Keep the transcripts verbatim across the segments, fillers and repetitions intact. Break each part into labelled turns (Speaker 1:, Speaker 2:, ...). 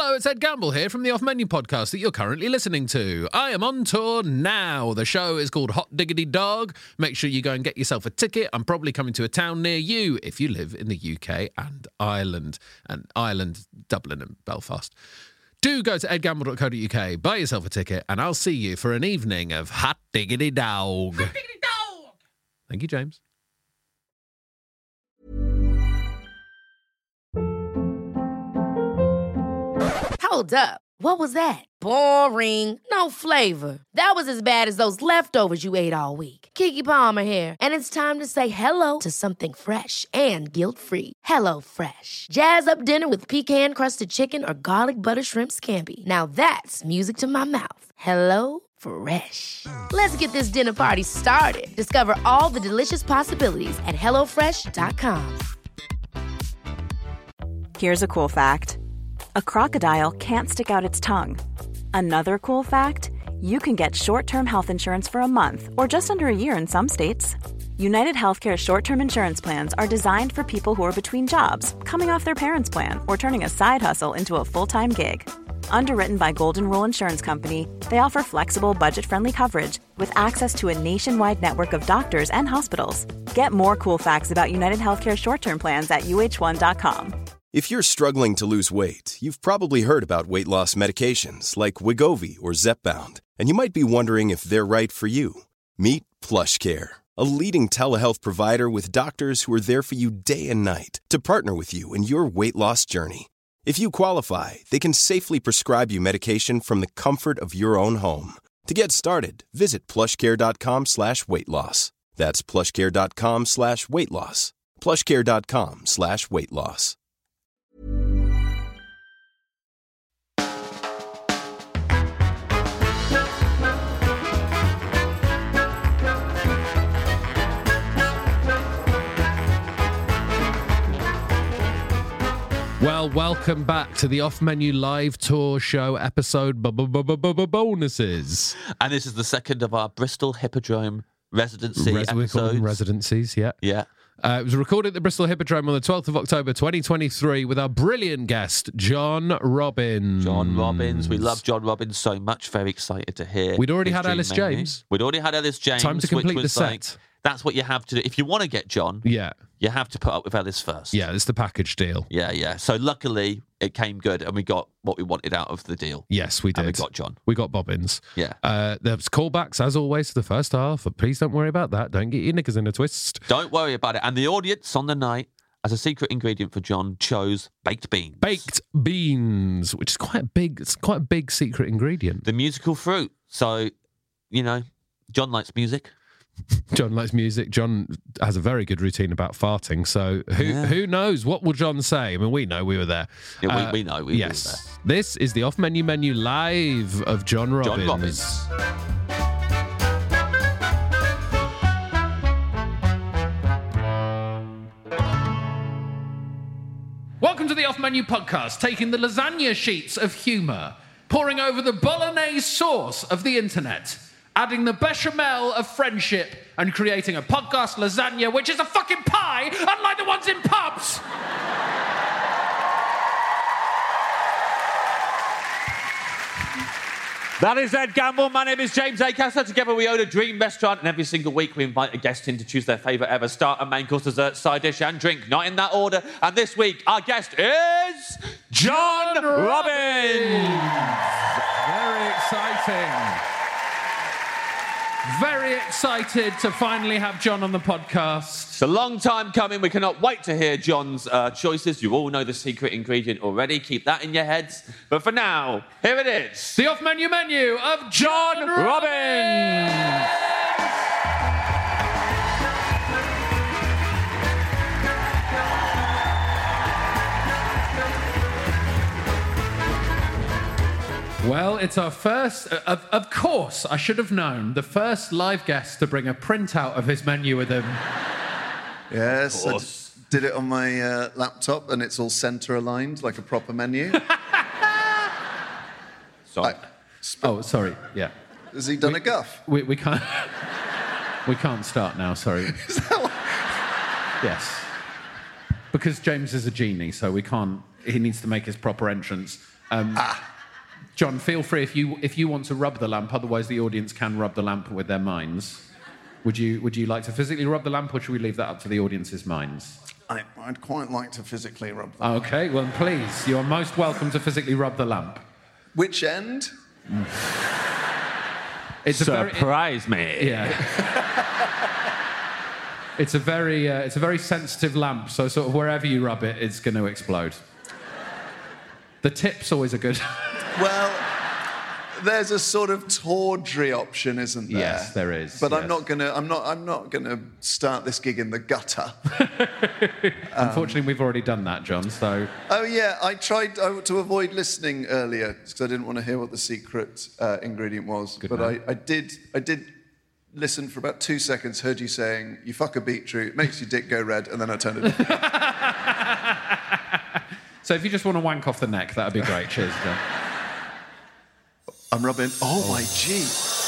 Speaker 1: Hello, it's Ed Gamble here from the Off Menu podcast that you're currently listening to. I am on tour now. The show is called Hot Diggity Dog. Make sure you go and get yourself a ticket. I'm probably coming to a town near you if you live in the U K and Ireland, and Ireland, Dublin and Belfast. Do go to ed gamble dot co dot uk, buy yourself a ticket, and I'll see you for an evening of Hot Diggity Dog. Hot Diggity Dog! Thank you, James.
Speaker 2: Hold up. What was that? Boring. No flavor. That was as bad as those leftovers you ate all week. Keke Palmer here, and it's time to say hello to something fresh and guilt-free. Hello Fresh. Jazz up dinner with pecan-crusted chicken or garlic butter shrimp scampi. Now that's music to my mouth. Hello Fresh. Let's get this dinner party started. Discover all the delicious possibilities at hello fresh dot com.
Speaker 3: Here's a cool fact. A crocodile can't stick out its tongue. Another cool fact, you can get short-term health insurance for a month or just under a year in some states. United Healthcare short-term insurance plans are designed for people who are between jobs, coming off their parents' plan, or turning a side hustle into a full-time gig. Underwritten by Golden Rule Insurance Company, they offer flexible, budget-friendly coverage with access to a nationwide network of doctors and hospitals. Get more cool facts about United Healthcare short-term plans at U H one dot com.
Speaker 4: If you're struggling to lose weight, you've probably heard about weight loss medications like Wegovy or Zepbound, and you might be wondering if they're right for you. Meet PlushCare, a leading telehealth provider with doctors who are there for you day and night to partner with you in your weight loss journey. If you qualify, they can safely prescribe you medication from the comfort of your own home. To get started, visit plushcare.com slash weight loss. That's plushcare.com slash weight loss. plushcare.com slash weight loss.
Speaker 1: Well, welcome back to the Off Menu Live Tour Show episode bonuses.
Speaker 5: And this is the second of our Bristol Hippodrome residency
Speaker 1: Res-
Speaker 5: episodes.
Speaker 1: Residencies, yeah.
Speaker 5: Yeah.
Speaker 1: Uh, it was recorded at the Bristol Hippodrome on the twelfth of October twenty twenty-three with our brilliant guest, John Robbins.
Speaker 5: John Robbins. We love John Robbins so much. Very excited to hear.
Speaker 1: We'd already
Speaker 5: his
Speaker 1: had
Speaker 5: dream
Speaker 1: Ellis
Speaker 5: menu.
Speaker 1: James.
Speaker 5: We'd already had Ellis James.
Speaker 1: Time to complete
Speaker 5: which was
Speaker 1: the set.
Speaker 5: Like, that's what you have to do. If you want to get John,
Speaker 1: Yeah.
Speaker 5: you have to put up with Ellis first.
Speaker 1: Yeah, it's the package deal.
Speaker 5: Yeah, yeah. So luckily it came good and we got what we wanted out of the deal.
Speaker 1: Yes, we did.
Speaker 5: And we got John.
Speaker 1: We got Bobbins.
Speaker 5: Yeah.
Speaker 1: Uh, there's callbacks, as always, to the first half, but please don't worry about that. Don't get your knickers in a twist.
Speaker 5: Don't worry about it. And the audience on the night, as a secret ingredient for John, chose baked beans.
Speaker 1: Baked beans, which is quite a big, it's quite a big secret ingredient.
Speaker 5: The musical fruit. So, you know, John likes music.
Speaker 1: John likes music. John has a very good routine about farting. So who
Speaker 5: Yeah.
Speaker 1: who knows? What will John say? I mean, we know we were there.
Speaker 5: Yeah, we,
Speaker 1: Uh,
Speaker 5: we know. We
Speaker 1: yes.
Speaker 5: were there.
Speaker 1: This is the Off Menu Menu Live of John Robbins.
Speaker 5: John Robbins.
Speaker 1: Welcome to the Off Menu podcast, taking the lasagna sheets of humour, pouring over the bolognese sauce of the internet, adding the bechamel of friendship, and creating a podcast lasagna which is a fucking pie, unlike the ones in pubs.
Speaker 5: That is Ed Gamble. My name is James Acaster. Together we own a dream restaurant, and every single week we invite a guest in to choose their favourite ever starter, main course, dessert, side dish, and drink. Not in that order. And this week our guest is John,
Speaker 1: John
Speaker 5: Robbins.
Speaker 1: Very exciting. Very excited to finally have John on the podcast.
Speaker 5: It's a long time coming. We cannot wait to hear John's uh, choices. You all know the secret ingredient already. Keep that in your heads. But for now, here it is.
Speaker 1: The Off Menu Menu of John
Speaker 5: Robbins.
Speaker 1: Well, it's our first, uh, of, of course, I should have known, the first live guest to bring a printout of his menu with him.
Speaker 6: Yes, I d- did it on my uh, laptop and it's all centre aligned like a proper menu.
Speaker 5: Sorry.
Speaker 6: I- sp-
Speaker 1: Oh, sorry, yeah.
Speaker 6: Has he done a guff?
Speaker 1: We, we can't, we can't start now, sorry.
Speaker 6: Is that what-
Speaker 1: Yes. because James is a genie, so we can't... He needs to make his proper entrance. Um,
Speaker 6: Ah.
Speaker 1: John, feel free if you if you want to rub the lamp. Otherwise, the audience can rub the lamp with their minds. Would you Would you like to physically rub the lamp, or should we leave that up to the audience's minds?
Speaker 6: I, I'd quite like to physically rub them.
Speaker 1: Okay, well, please, you are most welcome to physically rub the lamp.
Speaker 6: Which end?
Speaker 1: It's a very,
Speaker 5: Surprise me.
Speaker 1: yeah. It's a very uh, it's a very sensitive lamp, so sort of wherever you rub it, it's going to explode. The tip's always a good.
Speaker 6: Well, there's a sort of tawdry option, isn't there?
Speaker 1: Yes, there is,
Speaker 6: But I'm
Speaker 1: yes.
Speaker 6: not gonna. I'm not. I'm not gonna start this gig in the gutter.
Speaker 1: Unfortunately, we've already done that, John. So
Speaker 6: Oh yeah, I tried uh, to avoid listening earlier because I didn't want to hear what the secret uh, ingredient was.
Speaker 1: Good
Speaker 6: but
Speaker 1: man.
Speaker 6: I, I did. I did listen for about two seconds. Heard you saying, "You fuck a beetroot, makes your dick go red," and then I turned it off.
Speaker 1: So if you just want to wank off the neck, that'd be great. Cheers, John.
Speaker 6: I'm rubbing. Oh, my G.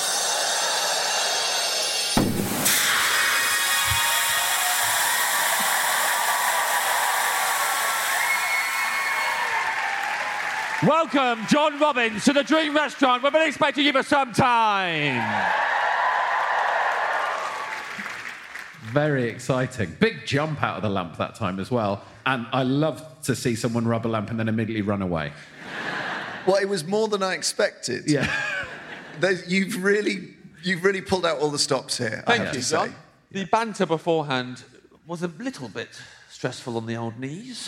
Speaker 5: Welcome, John Robbins, to the Dream Restaurant. We've been expecting you for some time.
Speaker 1: Very exciting. Big jump out of the lamp that time as well. And I love to see someone rub a lamp and then immediately run away.
Speaker 6: Well, it was more than I expected.
Speaker 1: Yeah.
Speaker 6: There's, you've really, you've really pulled out all the stops here. I
Speaker 5: Thank
Speaker 6: have
Speaker 5: you,
Speaker 6: to say.
Speaker 5: John. The banter beforehand was a little bit stressful on the old knees.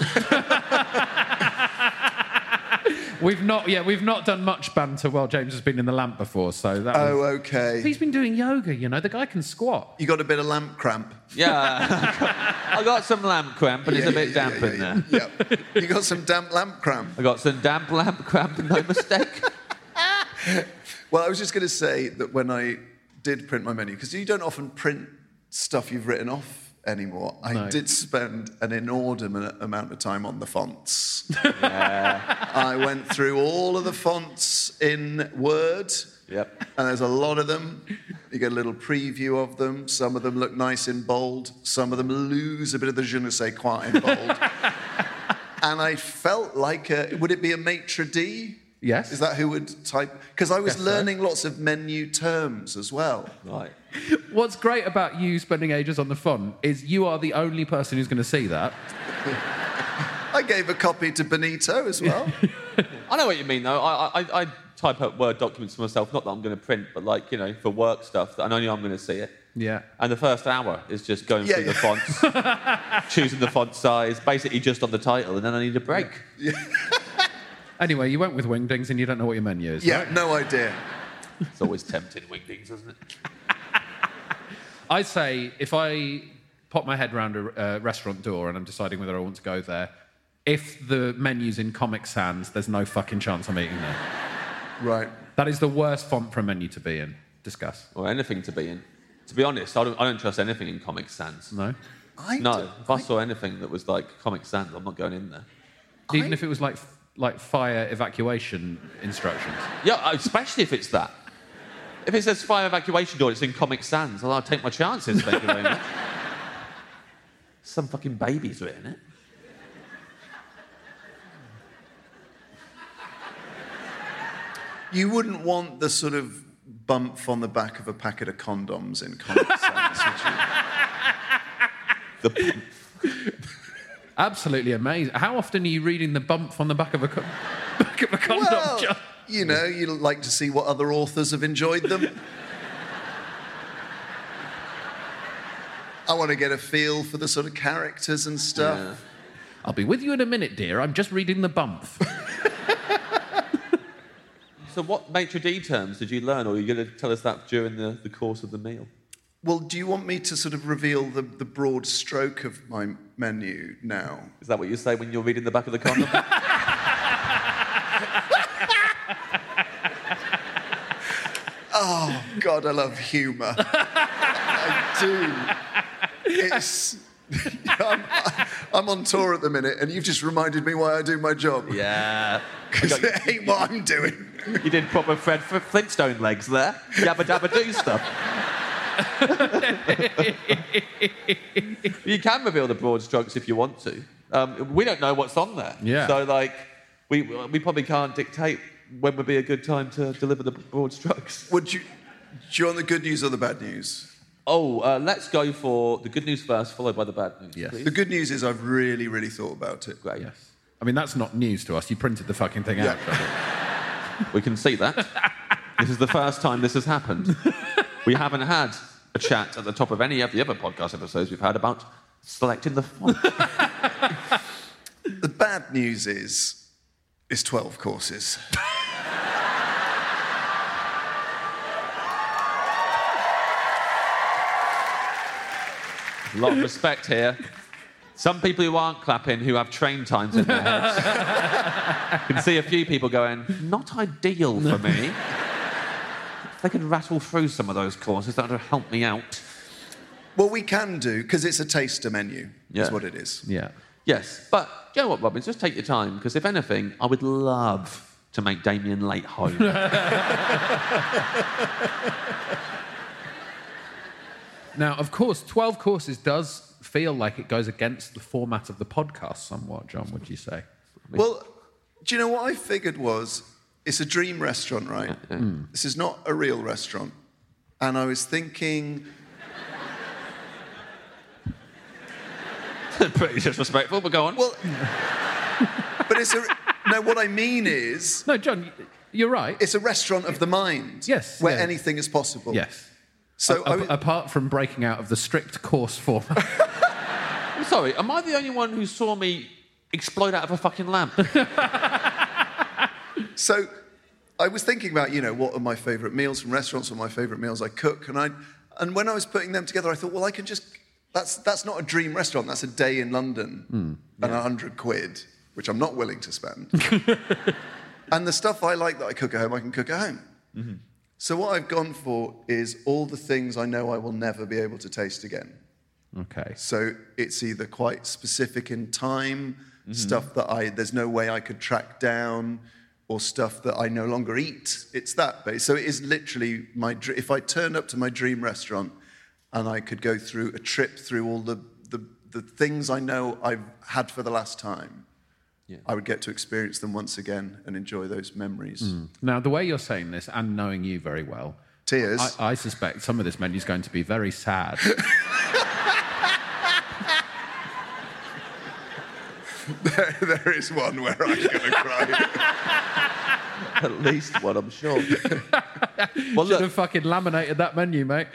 Speaker 1: We've not, yeah, we've not done much banter while James has been in the lamp before, so that
Speaker 6: Oh,
Speaker 1: was...
Speaker 6: okay.
Speaker 1: He's been doing yoga, you know, the guy can squat.
Speaker 6: You got a bit of lamp cramp.
Speaker 5: Yeah. I got some lamp cramp, and it's a bit
Speaker 6: Yeah,
Speaker 5: damp
Speaker 6: yeah,
Speaker 5: in
Speaker 6: yeah,
Speaker 5: there.
Speaker 6: Yeah. You got some damp lamp cramp.
Speaker 5: I got some damp lamp cramp, no mistake.
Speaker 6: Well, I was just going to say that when I did print my menu, because you don't often print stuff you've written off anymore, I
Speaker 1: No.
Speaker 6: did spend an inordinate amount of time on the fonts. Yeah. I went through all of the fonts in Word.
Speaker 5: Yep.
Speaker 6: And there's a lot of them. You get a little preview of them. Some of them look nice in bold. Some of them lose a bit of the je ne sais quoi in bold. And I felt like, a, would it be a maitre d'?
Speaker 1: Yes.
Speaker 6: Is that who would type? Because I was
Speaker 1: Guess so.
Speaker 6: learning lots of menu terms as well.
Speaker 5: Right.
Speaker 1: What's great about you spending ages on the font is you are the only person who's going to see that.
Speaker 6: I gave a copy to Benito as well.
Speaker 5: I know what you mean, though. I, I, I type up Word documents for myself, not that I'm going to print, but, like, you know, for work stuff, that I know I'm going to see it.
Speaker 1: Yeah.
Speaker 5: And the first hour is just going
Speaker 6: Yeah,
Speaker 5: through the fonts, choosing the font size, basically just on the title, and then I need a break.
Speaker 1: Anyway, you went with Wingdings and you don't know what your menu is,
Speaker 6: Yeah,
Speaker 1: right?
Speaker 6: no idea.
Speaker 5: It's always tempting, Wingdings, isn't it?
Speaker 1: I'd say if I pop my head round a uh, restaurant door and I'm deciding whether I want to go there, if the menu's in Comic Sans, there's no fucking chance I'm eating there.
Speaker 6: Right.
Speaker 1: That is the worst font for a menu to be in. Discuss.
Speaker 5: Or anything to be in. To be honest, I don't, I don't trust anything in Comic Sans.
Speaker 1: No?
Speaker 6: I
Speaker 5: No,
Speaker 6: d-
Speaker 5: if I saw anything that was like Comic Sans, I'm not going in there.
Speaker 1: Even
Speaker 6: I-
Speaker 1: if it was like like fire evacuation instructions.
Speaker 5: Yeah, especially if it's that. If it says fire evacuation door, it's in Comic Sans, well, I'll take my chances, thank you very much. Some fucking baby's written it.
Speaker 6: You wouldn't want the sort of bump on the back of a packet of condoms in Comic Sans, would you?
Speaker 5: The,
Speaker 1: Absolutely amazing. How often are you reading the bump on the back of a, co- back of a condom?
Speaker 6: Well,
Speaker 1: John?
Speaker 6: you know, you like to see what other authors have enjoyed them. I want to get a feel for the sort of characters and stuff.
Speaker 5: Yeah.
Speaker 1: I'll be with you in a minute, dear. I'm just reading the bump.
Speaker 5: so what maitre d' terms did you learn, or are you going to tell us that during the, the course of the meal?
Speaker 6: Well, do you want me to sort of reveal the, the broad stroke of my menu now?
Speaker 5: Is that what you say when you're reading the back of the condom?
Speaker 6: Oh, God, I love humour. I do. It's... I'm, I'm on tour at the minute, and you've just reminded me why I do my job.
Speaker 5: yeah.
Speaker 6: Because it ain't what I'm doing.
Speaker 5: You did proper Fred Flintstone legs there. Yabba dabba do stuff. You can reveal the broad strokes if you want to. Um, we don't know what's on there.
Speaker 1: Yeah.
Speaker 5: So, like, we we probably can't dictate when would be a good time to deliver the broad strokes.
Speaker 6: Would you, do you want the good news or the bad news?
Speaker 5: Oh, uh, let's go for the good news first, followed by the bad news,
Speaker 1: Yes.
Speaker 5: please.
Speaker 6: The good news is I've really, really thought about it.
Speaker 5: Great.
Speaker 1: Yes. I mean, that's not news to us. You printed the fucking thing out.
Speaker 5: We can see that. This is the first time this has happened. We haven't had a chat at the top of any of the other podcast episodes we've had about selecting the font.
Speaker 6: The bad news is, it's twelve courses.
Speaker 5: A lot of respect here. Some people who aren't clapping, who have train times in their heads, can see a few people going, not ideal for me. If they could rattle through some of those courses, that would help me out.
Speaker 6: Well, we can do, because it's a taster menu,
Speaker 5: Yeah.
Speaker 6: is what it is.
Speaker 1: Yeah.
Speaker 5: Yes, but you know what, Robbins? Just take your time, because if anything, I would love to make Damien late home.
Speaker 1: Now, of course, twelve courses does feel like it goes against the format of the podcast somewhat, John, would you say?
Speaker 6: Well, do you know what I figured was, it's a dream restaurant, right?
Speaker 5: Yeah, yeah.
Speaker 6: This is not a real restaurant. And I was thinking...
Speaker 5: Pretty disrespectful, but go on.
Speaker 6: Well, but it's a... No, what I mean is...
Speaker 1: No, John, you're right.
Speaker 6: It's a restaurant of the mind.
Speaker 1: Yes,
Speaker 6: Where
Speaker 1: yeah.
Speaker 6: anything is possible.
Speaker 1: Yes.
Speaker 6: So
Speaker 1: A-
Speaker 6: I
Speaker 1: a-
Speaker 6: w-
Speaker 1: apart from breaking out of the strict course format.
Speaker 5: I'm sorry, am I the only one who saw me explode out of a fucking lamp?
Speaker 6: So I was thinking about, you know, what are my favourite meals from restaurants, what are my favourite meals I cook, and I, and when I was putting them together, I thought, well, I can just, that's that's not a dream restaurant, that's a day in London
Speaker 1: Mm,
Speaker 6: and a hundred quid, which I'm not willing to spend. And the stuff I like that I cook at home, I can cook at home.
Speaker 1: Mm-hmm.
Speaker 6: So what I've gone for is all the things I know I will never be able to taste again.
Speaker 1: Okay.
Speaker 6: So it's either quite specific in time, stuff that I there's no way I could track down, or stuff that I no longer eat. It's that base. So it is literally my dr- if I turned up to my dream restaurant and I could go through a trip through all the the, the things I know I've had for the last time,
Speaker 5: Yeah.
Speaker 6: I would get to experience them once again and enjoy those memories.
Speaker 1: Now, the way you're saying this, and knowing you very well,
Speaker 6: Tears.
Speaker 1: I, I suspect some of this menu is going to be very sad.
Speaker 6: there, there is one where I'm going to cry.
Speaker 5: At least one, I'm sure. Well,
Speaker 1: Should
Speaker 5: look,
Speaker 1: have fucking laminated that menu, mate.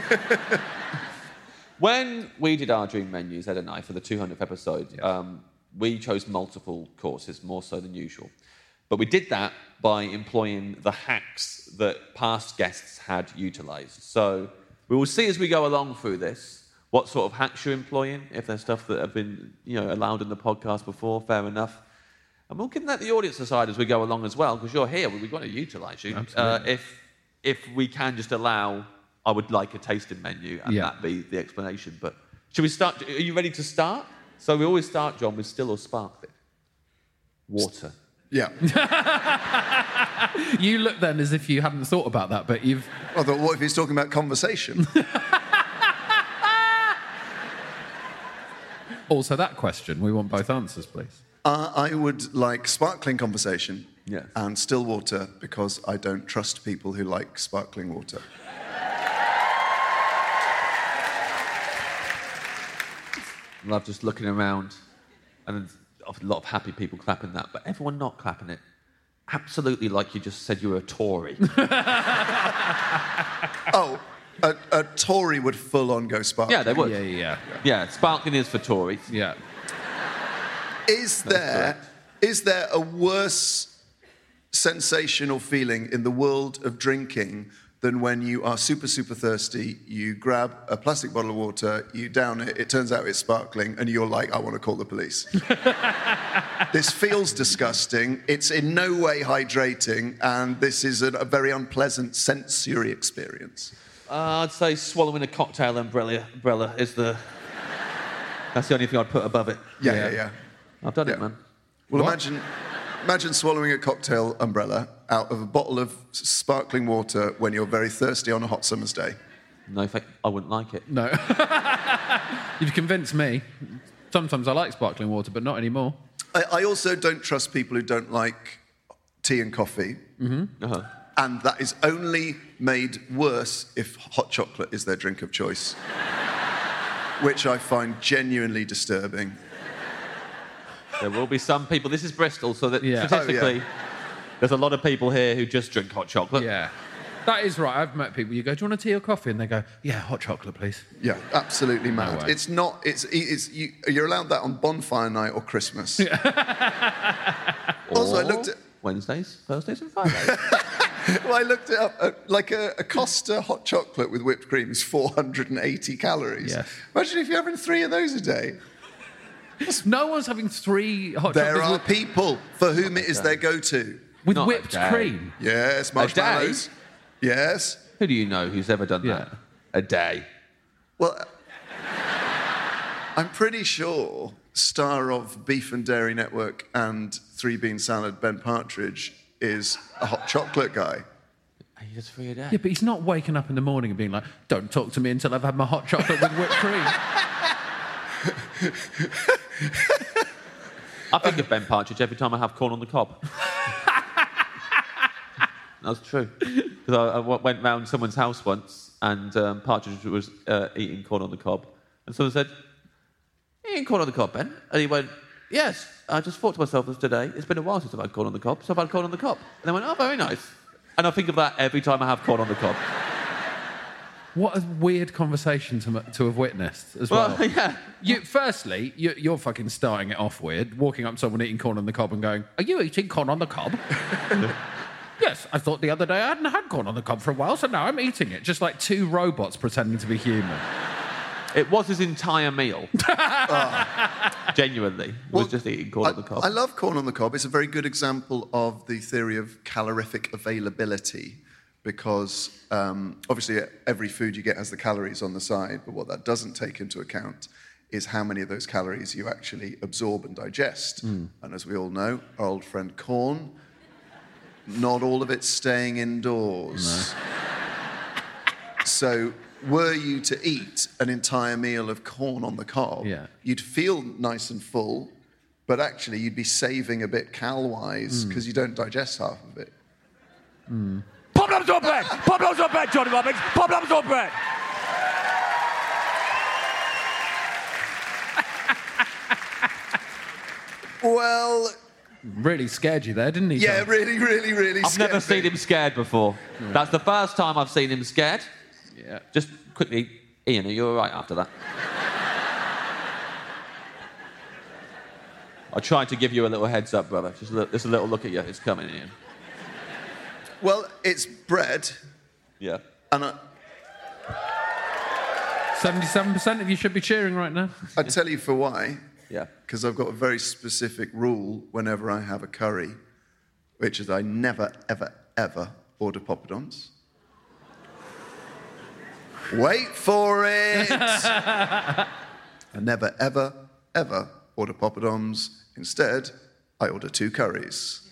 Speaker 5: when we did our dream menus, Ed and I, for the two hundredth episode, um, we chose multiple courses, more so than usual. But we did that by employing the hacks that past guests had utilised. So we will see as we go along through this what sort of hacks you're employing. If there's stuff that have been, you know, allowed in the podcast before, fair enough. And we'll let the audience decide as we go along as well, because you're here. We've got to utilise you. Uh, if if we can just allow, I would like a tasting menu, and
Speaker 1: Yeah.
Speaker 5: that be the explanation. But should we start? Are you ready to start? So we always start, John, with still or sparkling. Water.
Speaker 6: Yeah.
Speaker 1: You look then as if you hadn't thought about that, but you've...
Speaker 6: I thought, what if he's talking about conversation?
Speaker 1: Also that question, we want both answers, please.
Speaker 6: Uh, I would like sparkling conversation
Speaker 5: Yes.
Speaker 6: and still water because I don't trust people who like sparkling water.
Speaker 5: Love just looking around, and a lot of happy people clapping that, but everyone not clapping it. Absolutely like you just said you were a Tory.
Speaker 6: Oh, a, a Tory would full on go sparkling.
Speaker 5: Yeah, they would.
Speaker 1: Yeah, yeah, yeah.
Speaker 5: Yeah, sparkling is for Tories.
Speaker 1: Yeah.
Speaker 6: Is there,
Speaker 5: correct.
Speaker 6: is there a worse sensation or feeling in the world of drinking than when you are super, super thirsty, you grab a plastic bottle of water, you down it, it turns out it's sparkling, and you're like, I want to call the police. This feels disgusting, it's in no way hydrating, and this is a, a very unpleasant sensory experience.
Speaker 5: Uh, I'd say swallowing a cocktail umbrella, umbrella is the... That's the only thing I'd put above it.
Speaker 6: Yeah, yeah, yeah.
Speaker 5: I've done it,
Speaker 6: Yeah.
Speaker 5: man.
Speaker 6: Well,
Speaker 1: What?
Speaker 6: imagine, imagine swallowing a cocktail umbrella out of a bottle of s- sparkling water when you're very thirsty on a hot summer's day.
Speaker 5: No, thank- I wouldn't like it.
Speaker 1: No. You've convinced me. Sometimes I like sparkling water, but not anymore.
Speaker 6: I, I also don't trust people who don't like tea and coffee.
Speaker 1: Mm-hmm.
Speaker 5: Uh-huh.
Speaker 6: And that is only made worse if hot chocolate is their drink of choice, which I find genuinely disturbing.
Speaker 5: There will be some people. This is Bristol, so that
Speaker 1: Yeah.
Speaker 5: statistically,
Speaker 6: Oh, yeah.
Speaker 5: there's a lot of people here who just drink hot chocolate.
Speaker 1: Yeah. That is right. I've met people, you go, do you want a tea or coffee? And they go, yeah, hot chocolate, please.
Speaker 6: Yeah, absolutely mad.
Speaker 1: way.
Speaker 6: It's not, it's, it's you, you're allowed that on bonfire night or Christmas. Also, I looked at...
Speaker 5: Wednesdays, Thursdays and Fridays.
Speaker 6: Well, I looked it up. Uh, like a, a Costa hot chocolate with whipped cream is four hundred eighty calories.
Speaker 1: Yes.
Speaker 6: Imagine if you're having three of those a day.
Speaker 1: No one's having three hot
Speaker 6: There
Speaker 1: chocolates
Speaker 6: are
Speaker 1: with,
Speaker 6: people for whom it is their go-to.
Speaker 1: with
Speaker 5: Not a
Speaker 1: whipped
Speaker 5: day.
Speaker 1: cream.
Speaker 6: Yes, marshmallows. Yes.
Speaker 5: Who do you know who's ever done
Speaker 1: Yeah.
Speaker 5: that? A day.
Speaker 6: Well, I'm pretty sure star of Beef and Dairy Network and Three Bean Salad, Ben Partridge, is a hot chocolate guy.
Speaker 5: He does three a day.
Speaker 1: Yeah, but he's not waking up in the morning and being like, don't talk to me until I've had my hot chocolate with whipped cream.
Speaker 5: I think of Ben Partridge every time I have corn on the cob. That's true. Because I, I w- went round someone's house once and um, Partridge was uh, eating corn on the cob. And someone said, "You eating corn on the cob, Ben?" And he went, "Yes, I just thought to myself this today, it's been a while since I've had corn on the cob, so I've had corn on the cob." And they went, "Oh, very nice." And I think of that every time I have corn on the cob.
Speaker 1: What a weird conversation to, to have witnessed as well.
Speaker 5: Well, yeah.
Speaker 1: You, firstly, you, you're fucking starting it off weird, walking up to someone eating corn on the cob and going, "Are you eating corn on the cob?" Yes, I thought the other day I hadn't had corn on the cob for a while, so now I'm eating it. Just like two robots pretending to be human.
Speaker 5: It was his entire meal. Genuinely. He
Speaker 6: Well,
Speaker 5: was just eating corn
Speaker 6: I,
Speaker 5: on the cob.
Speaker 6: I love corn on the cob. It's a very good example of the theory of calorific availability because um, obviously every food you get has the calories on the side, but what that doesn't take into account is how many of those calories you actually absorb and digest.
Speaker 5: Mm.
Speaker 6: And as we all know, our old friend corn, not all of it's staying indoors. No. So were you to eat an entire meal of corn on the cob,
Speaker 1: Yeah.
Speaker 6: you'd feel nice and full, but actually you'd be saving a bit cal-wise because you don't digest half of it.
Speaker 7: Problems on bread! Problems on bread, Johnny Robbins! Problems on bread!
Speaker 6: Well,
Speaker 1: Really scared you there, didn't he?
Speaker 6: yeah,
Speaker 1: Tom?
Speaker 6: really, really, really
Speaker 5: I've
Speaker 6: scared
Speaker 5: never seen
Speaker 6: me.
Speaker 5: him scared before. That's the first time I've seen him scared.
Speaker 1: Yeah.
Speaker 5: Just quickly, Ian, are you all right after that? I tried to give you a little heads up, brother. Just a little, just a little look at you. It's coming, Ian.
Speaker 6: Well, it's bread,
Speaker 5: Yeah.
Speaker 6: and I,
Speaker 1: seventy-seven percent of you should be cheering right now.
Speaker 6: I'd tell you for why.
Speaker 5: Yeah.
Speaker 6: Because I've got a very specific rule whenever I have a curry, which is I never, ever, ever order poppadoms. Wait for it! I never, ever, ever order poppadoms. Instead, I order two curries.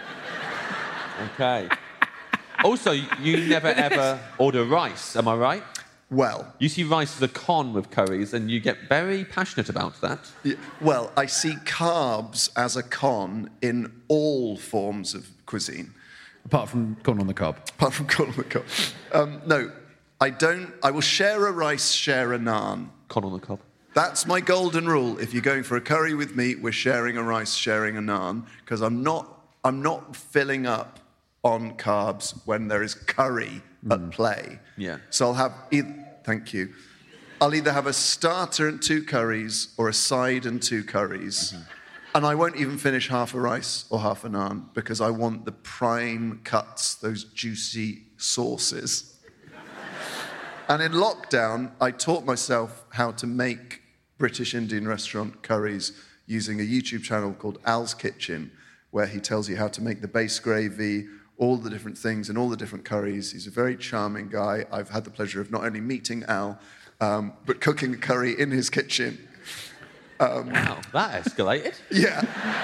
Speaker 5: Okay. Also, you never ever order rice, am I right?
Speaker 6: Well,
Speaker 5: You see rice as a con with curries, and you get very passionate about that.
Speaker 6: y- well, I see carbs as a con in all forms of cuisine.
Speaker 1: Apart from corn on the cob.
Speaker 6: Apart from corn on the cob. Um, no, I don't. I will share a rice, share a naan.
Speaker 5: Con on the cob.
Speaker 6: That's my golden rule. If you're going for a curry with me, we're sharing a rice, sharing a naan, because I'm not. I'm not filling up on carbs when there is curry at play.
Speaker 5: Yeah.
Speaker 6: So I'll have. E- thank you. I'll either have a starter and two curries, or a side and two curries. And I won't even finish half a rice or half a naan because I want the prime cuts, those juicy sauces. And in lockdown, I taught myself how to make British Indian restaurant curries using a YouTube channel called Al's Kitchen, where he tells you how to make the base gravy, all the different things and all the different curries. He's a very charming guy. I've had the pleasure of not only meeting Al, um, but cooking a curry in his kitchen.
Speaker 5: Wow, that escalated.
Speaker 6: Yeah.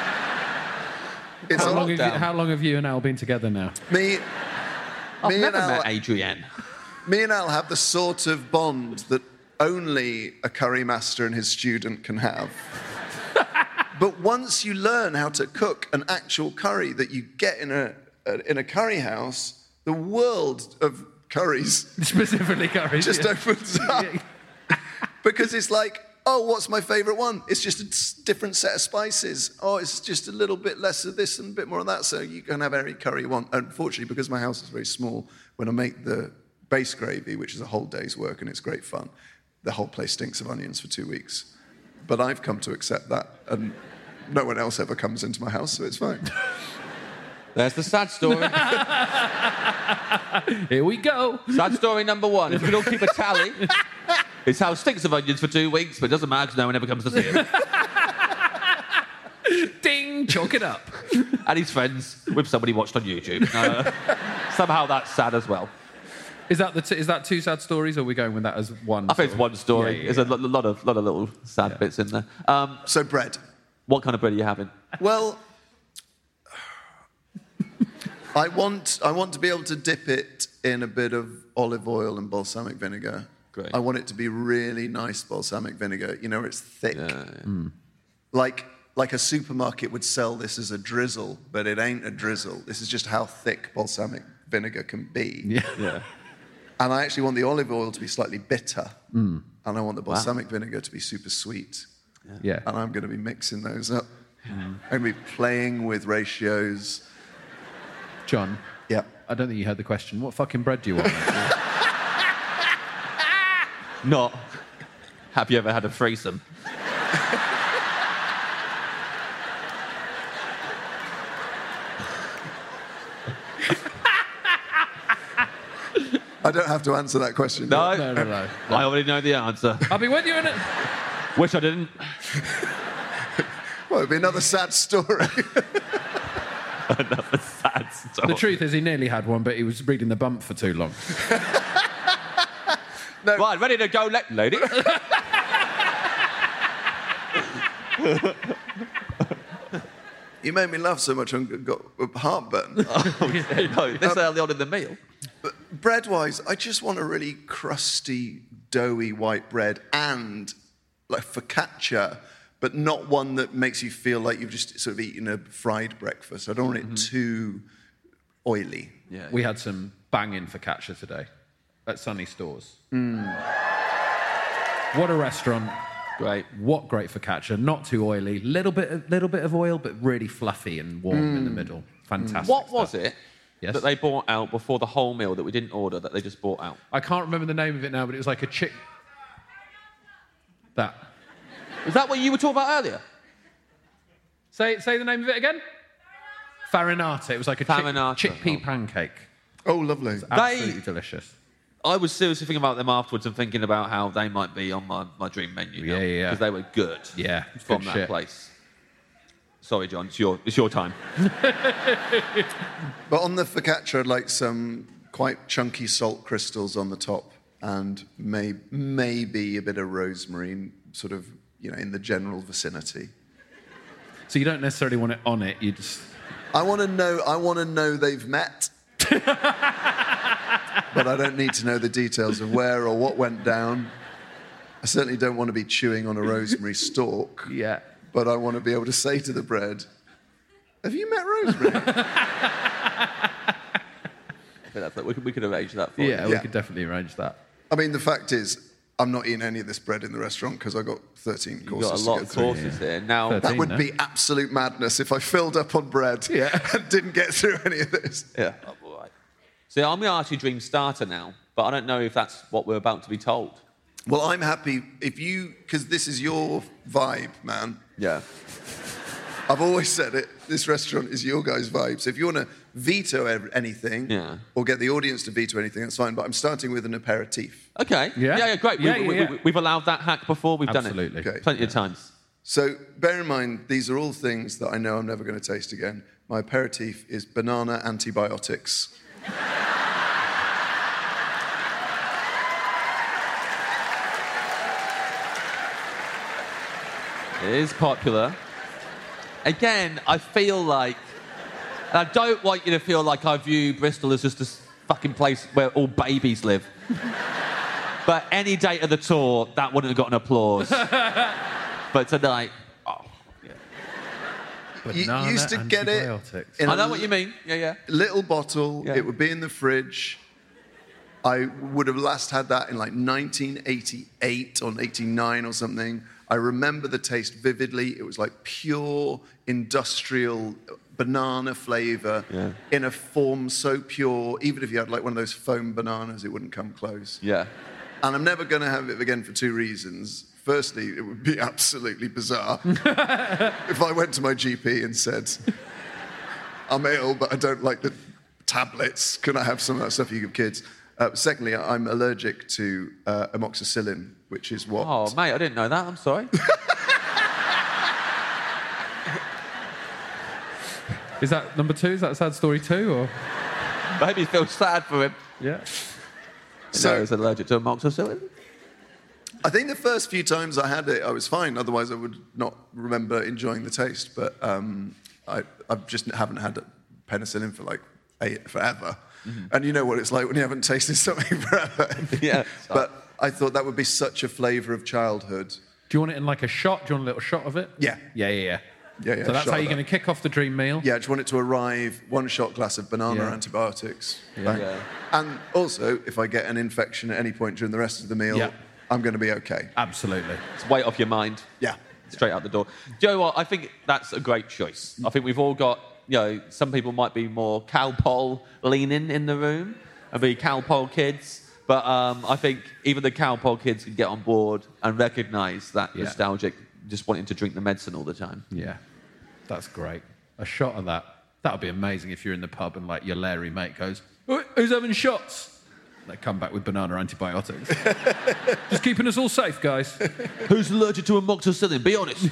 Speaker 6: It's
Speaker 1: How
Speaker 6: a
Speaker 1: long, have you,
Speaker 5: lockdown.
Speaker 1: how long have you and Al been together now?
Speaker 6: me,
Speaker 5: I've
Speaker 6: me, and
Speaker 5: never
Speaker 6: Al,
Speaker 5: met Adrienne.
Speaker 6: me and Al have the sort of bond that only a curry master and his student can have. But once you learn how to cook an actual curry that you get in a, a in a curry house, the world of curries
Speaker 1: specifically curries
Speaker 6: just
Speaker 1: yeah.
Speaker 6: opens up. Because it's like, oh, what's my favourite one? It's just a different set of spices. Oh, it's just a little bit less of this and a bit more of that, so you can have any curry you want. Unfortunately, because my house is very small, when I make the base gravy, which is a whole day's work and it's great fun, the whole place stinks of onions for two weeks. But I've come to accept that, and no one else ever comes into my house, so it's fine.
Speaker 5: There's the sad story.
Speaker 1: Here we go.
Speaker 5: Sad story number one. If we don't keep a tally, his house stinks of onions for two weeks, but it doesn't matter because no one ever comes to see him.
Speaker 1: Ding, chalk it up.
Speaker 5: And he's friends with somebody watched on YouTube. Uh, somehow that's sad as well.
Speaker 1: Is that the t- is that two sad stories, or are we going with that as one?
Speaker 5: I think it's one story.
Speaker 1: Yeah, yeah,
Speaker 5: There's
Speaker 1: yeah.
Speaker 5: a lo- lot of lot of little sad
Speaker 1: Yeah.
Speaker 5: bits in there. Um,
Speaker 6: So bread.
Speaker 5: what kind of bread are you having?
Speaker 6: Well, I want I want to be able to dip it in a bit of olive oil and balsamic vinegar.
Speaker 5: Great.
Speaker 6: I want it to be really nice balsamic vinegar. You know, it's thick.
Speaker 5: Yeah, yeah.
Speaker 1: Mm.
Speaker 6: Like like a supermarket would sell this as a drizzle, but it ain't a drizzle. This is just how thick balsamic vinegar can be.
Speaker 1: Yeah.
Speaker 5: yeah.
Speaker 6: And I actually want the olive oil to be slightly bitter.
Speaker 1: Mm.
Speaker 6: And I want the balsamic vinegar to be super sweet.
Speaker 1: Yeah.
Speaker 6: And I'm going to be mixing those up. I'm going to be playing with ratios.
Speaker 1: John.
Speaker 6: Yeah.
Speaker 1: I don't think you heard the question. What fucking bread do you want?
Speaker 5: Not. Have you ever had a threesome?
Speaker 6: I don't have to answer that question.
Speaker 5: No.
Speaker 1: no, no, no.
Speaker 5: I already know the answer.
Speaker 1: I'll be with you in it.
Speaker 5: Wish I didn't.
Speaker 6: Well, it'd be another sad story.
Speaker 5: Another sad story.
Speaker 1: The truth is, he nearly had one, but he was reading the bump for too long.
Speaker 5: Right, ready to go, le- lady?
Speaker 6: You made me laugh so much I got heartburn.
Speaker 5: Oh, yeah, no, this early on in the meal.
Speaker 6: But bread-wise, I just want a really crusty, doughy white bread and like focaccia, but not one that makes you feel like you've just sort of eaten a fried breakfast. I don't want it too oily.
Speaker 5: Yeah.
Speaker 1: We had some banging focaccia today at Sunny Stores. What a restaurant.
Speaker 5: Great.
Speaker 1: What great focaccia. Not too oily. Little bit, of, little bit of oil, but really fluffy and warm in the middle. Fantastic.
Speaker 5: What was
Speaker 1: stuff.
Speaker 5: it
Speaker 1: Yes?
Speaker 5: that they brought out before the whole meal that we didn't order that they just brought out?
Speaker 1: I can't remember the name of it now, but it was like a chick... That.
Speaker 5: Is that what you were talking about earlier?
Speaker 1: Say, say the name of it again? Farinata. It was like a chick,
Speaker 5: Farinata.
Speaker 1: chickpea
Speaker 5: Oh.
Speaker 1: pancake.
Speaker 6: Oh, lovely.
Speaker 1: Absolutely delicious.
Speaker 5: I was seriously thinking about them afterwards and thinking about how they might be on my, my dream menu now.
Speaker 1: Yeah, yeah, yeah.
Speaker 5: Because they were good.
Speaker 1: Yeah,
Speaker 5: From
Speaker 1: good
Speaker 5: that
Speaker 1: shit.
Speaker 5: place. Sorry, John, it's your, it's your time.
Speaker 6: But on the focaccia, I'd like some quite chunky salt crystals on the top and may, maybe a bit of rosemary, sort of, you know, in the general vicinity.
Speaker 1: So you don't necessarily want it on it, you just...
Speaker 6: I want to know. I want to know they've met, but I don't need to know the details of where or what went down. I certainly don't want to be chewing on a rosemary stalk.
Speaker 1: Yeah.
Speaker 6: But I want to be able to say to the bread, "Have you met rosemary?"
Speaker 5: I think that's like, we, could, we could arrange that for
Speaker 1: Yeah,
Speaker 5: you.
Speaker 1: we
Speaker 6: Yeah.
Speaker 1: could definitely arrange that.
Speaker 6: I mean, the fact is, I'm not eating any of this bread in the restaurant because I got thirteen
Speaker 5: You've
Speaker 6: courses
Speaker 5: got a
Speaker 6: to
Speaker 5: lot
Speaker 6: get
Speaker 5: of
Speaker 6: through.
Speaker 5: courses here. Now,
Speaker 1: Thirteen.
Speaker 6: That would
Speaker 1: no?
Speaker 6: be absolute madness if I filled up on bread
Speaker 1: Yeah.
Speaker 6: and didn't get through any of this.
Speaker 5: yeah. Oh, all right. So I'm going to ask you Dream Starter now, but I don't know if that's what we're about to be told.
Speaker 6: Well, I'm happy if you, because this is your vibe, man.
Speaker 5: Yeah.
Speaker 6: I've always said it. This restaurant is your guys' vibe. So if you want to veto ev- anything,
Speaker 5: Yeah.
Speaker 6: or get the audience to veto anything, that's fine. But I'm starting with an aperitif.
Speaker 5: Okay.
Speaker 1: Yeah?
Speaker 5: Yeah, yeah, great.
Speaker 1: Yeah,
Speaker 5: we,
Speaker 1: yeah,
Speaker 5: we,
Speaker 1: yeah.
Speaker 5: We, we've allowed that hack before. We've
Speaker 1: Absolutely.
Speaker 5: done it.
Speaker 6: Okay.
Speaker 5: Plenty of times.
Speaker 6: So bear in mind, these are all things that I know I'm never going to taste again. My aperitif is banana antibiotics.
Speaker 5: It is popular. Again, I feel like... I don't want you to feel like I view Bristol as just a s- fucking place where all babies live. But any date of the tour, that wouldn't have gotten applause. But tonight, oh, yeah.
Speaker 6: You
Speaker 1: Banana
Speaker 6: used to get it
Speaker 1: antibiotics.
Speaker 6: in
Speaker 5: I
Speaker 6: a
Speaker 5: know what you mean. Yeah, yeah.
Speaker 6: little bottle.
Speaker 5: Yeah.
Speaker 6: It would be in the fridge. I would have last had that in like nineteen eighty-eight or eighty-nine or something. I remember the taste vividly. It was like pure industrial banana flavour
Speaker 5: Yeah.
Speaker 6: in a form so pure. Even if you had like one of those foam bananas, it wouldn't come close.
Speaker 5: Yeah.
Speaker 6: And I'm never going to have it again for two reasons. Firstly, it would be absolutely bizarre if I went to my G P and said, I'm ill, but I don't like the tablets. Can I have some of that stuff you give kids? Uh, secondly, I'm allergic to uh, amoxicillin, which is what...
Speaker 5: Oh, mate, I didn't know that. I'm sorry.
Speaker 1: Is that number two? Is that sad story two? Or
Speaker 5: Maybe feel sad for him.
Speaker 1: yeah.
Speaker 6: So-
Speaker 5: So he's allergic to amoxicillin.
Speaker 6: I think the first few times I had it, I was fine. Otherwise, I would not remember enjoying the taste. But um, I, I just haven't had penicillin for like eight, forever. Mm-hmm. And you know what it's like when you haven't tasted something forever.
Speaker 5: Yeah.
Speaker 6: But I thought that would be such a flavour of childhood.
Speaker 1: Do you want it in like a shot? Do you want a little shot of it?
Speaker 6: Yeah.
Speaker 1: Yeah, yeah, yeah.
Speaker 6: Yeah, yeah,
Speaker 1: So that's
Speaker 6: shot
Speaker 1: how
Speaker 6: of
Speaker 1: you're
Speaker 6: that.
Speaker 1: going to kick off the dream meal?
Speaker 6: Yeah, I just want it to arrive, one shot glass of banana
Speaker 1: Yeah.
Speaker 6: antibiotics.
Speaker 1: Yeah.
Speaker 6: Bang.
Speaker 5: Yeah.
Speaker 6: And also, if I get an infection at any point during the rest of the meal,
Speaker 1: Yeah.
Speaker 6: I'm going to be okay.
Speaker 1: Absolutely.
Speaker 5: It's weight off your mind.
Speaker 6: Yeah.
Speaker 5: Straight out the door. Do you know what? I think that's a great choice. I think we've all got, you know, some people might be more Calpol leaning in the room and be Calpol kids. But um, I think even the Calpol kids can get on board and recognise that
Speaker 1: Yeah.
Speaker 5: nostalgic, just wanting to drink the medicine all the time.
Speaker 1: Yeah. That's great. A shot of that. That would be amazing if you're in the pub and like your Larry mate goes, "Who- who's having shots? They come back with banana antibiotics. Just keeping us all safe, guys.
Speaker 5: Who's allergic to amoxicillin? Be honest.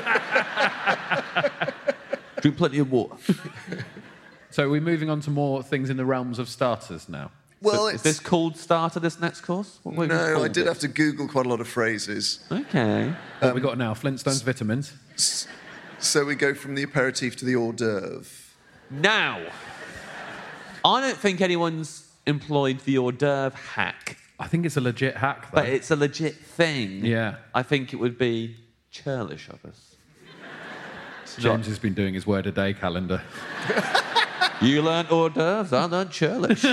Speaker 5: Drink plenty of water.
Speaker 1: So we're moving on to more things in the realms of starters now.
Speaker 6: Well,
Speaker 5: So
Speaker 6: it's...
Speaker 5: is this called starter, this next course? What have you
Speaker 6: No, I
Speaker 5: called
Speaker 6: did
Speaker 5: it?
Speaker 6: have to Google quite a lot of phrases.
Speaker 5: Okay.
Speaker 1: What have we got now? Flintstones vitamins.
Speaker 6: So we go from the aperitif to the hors d'oeuvre.
Speaker 5: Now, I don't think anyone's employed the hors d'oeuvre hack,
Speaker 1: I think it's a legit hack, though.
Speaker 5: but it's a legit thing.
Speaker 1: Yeah.
Speaker 5: I think it would be churlish of us.
Speaker 1: James has been doing his word a day calendar.
Speaker 5: You learnt hors d'oeuvres, I learnt churlish.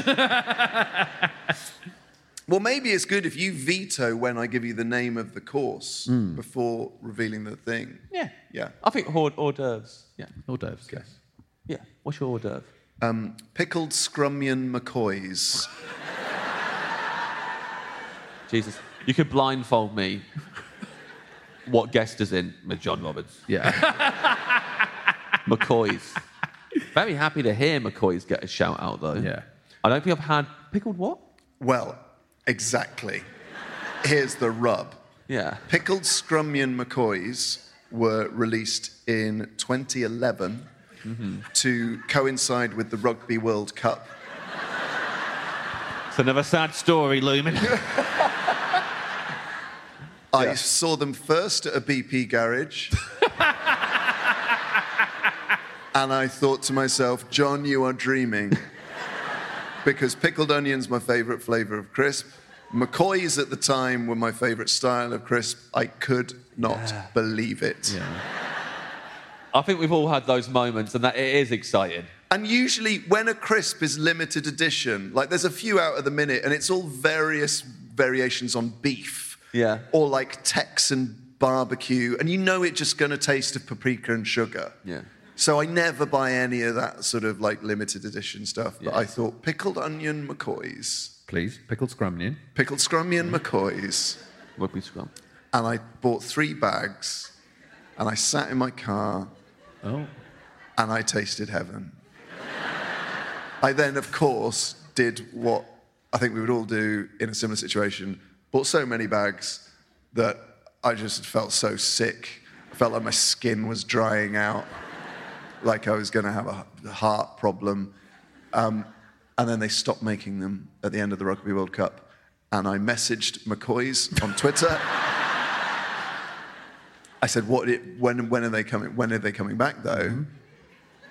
Speaker 6: Well, maybe it's good if you veto when I give you the name of the course before revealing the thing.
Speaker 5: Yeah.
Speaker 6: Yeah.
Speaker 5: I think hors, hors d'oeuvres. Yeah.
Speaker 1: Hors d'oeuvres, yes.
Speaker 5: Yeah. What's your hors d'oeuvre?
Speaker 6: Um, pickled scrummian McCoys.
Speaker 5: Jesus. You could blindfold me what guest is in with John Roberts.
Speaker 1: Yeah.
Speaker 5: McCoy's. Very happy to hear McCoy's get a shout out, though.
Speaker 1: Yeah.
Speaker 5: I don't think I've had pickled what?
Speaker 6: Well, exactly. Here's the rub.
Speaker 5: Yeah.
Speaker 6: Pickled scrummian McCoys were released in twenty eleven to coincide with the Rugby World Cup.
Speaker 5: It's another sad story looming.
Speaker 6: I saw them first at a B P garage. And I thought to myself, John, you are dreaming. Because pickled onion's my favourite flavour of crisp. McCoy's at the time were my favourite style of crisp. I could not believe it.
Speaker 5: I think we've all had those moments, and that it is exciting.
Speaker 6: And usually when a crisp is limited edition, like there's a few out at the minute, and it's all various variations on beef.
Speaker 5: Yeah.
Speaker 6: Or like Texan barbecue, and you know it's just going to taste of paprika and sugar.
Speaker 5: Yeah.
Speaker 6: So I never buy any of that sort of like limited edition stuff. But
Speaker 5: Yeah.
Speaker 6: I thought pickled onion McCoys,
Speaker 1: Please, pickled scrumnion.
Speaker 6: pickled scrummian McCoys,
Speaker 5: Rugby scrum.
Speaker 6: and I bought three bags, and I sat in my car,
Speaker 1: Oh.
Speaker 6: and I tasted heaven. I then, of course, did what I think we would all do in a similar situation, bought so many bags that I just felt so sick. I felt like my skin was drying out, like I was going to have a heart problem. Um, and then they stopped making them at the end of the Rugby World Cup. And I messaged McCoy's on Twitter. I said, "What? When? When are they coming? When are they coming back, though?" Mm-hmm.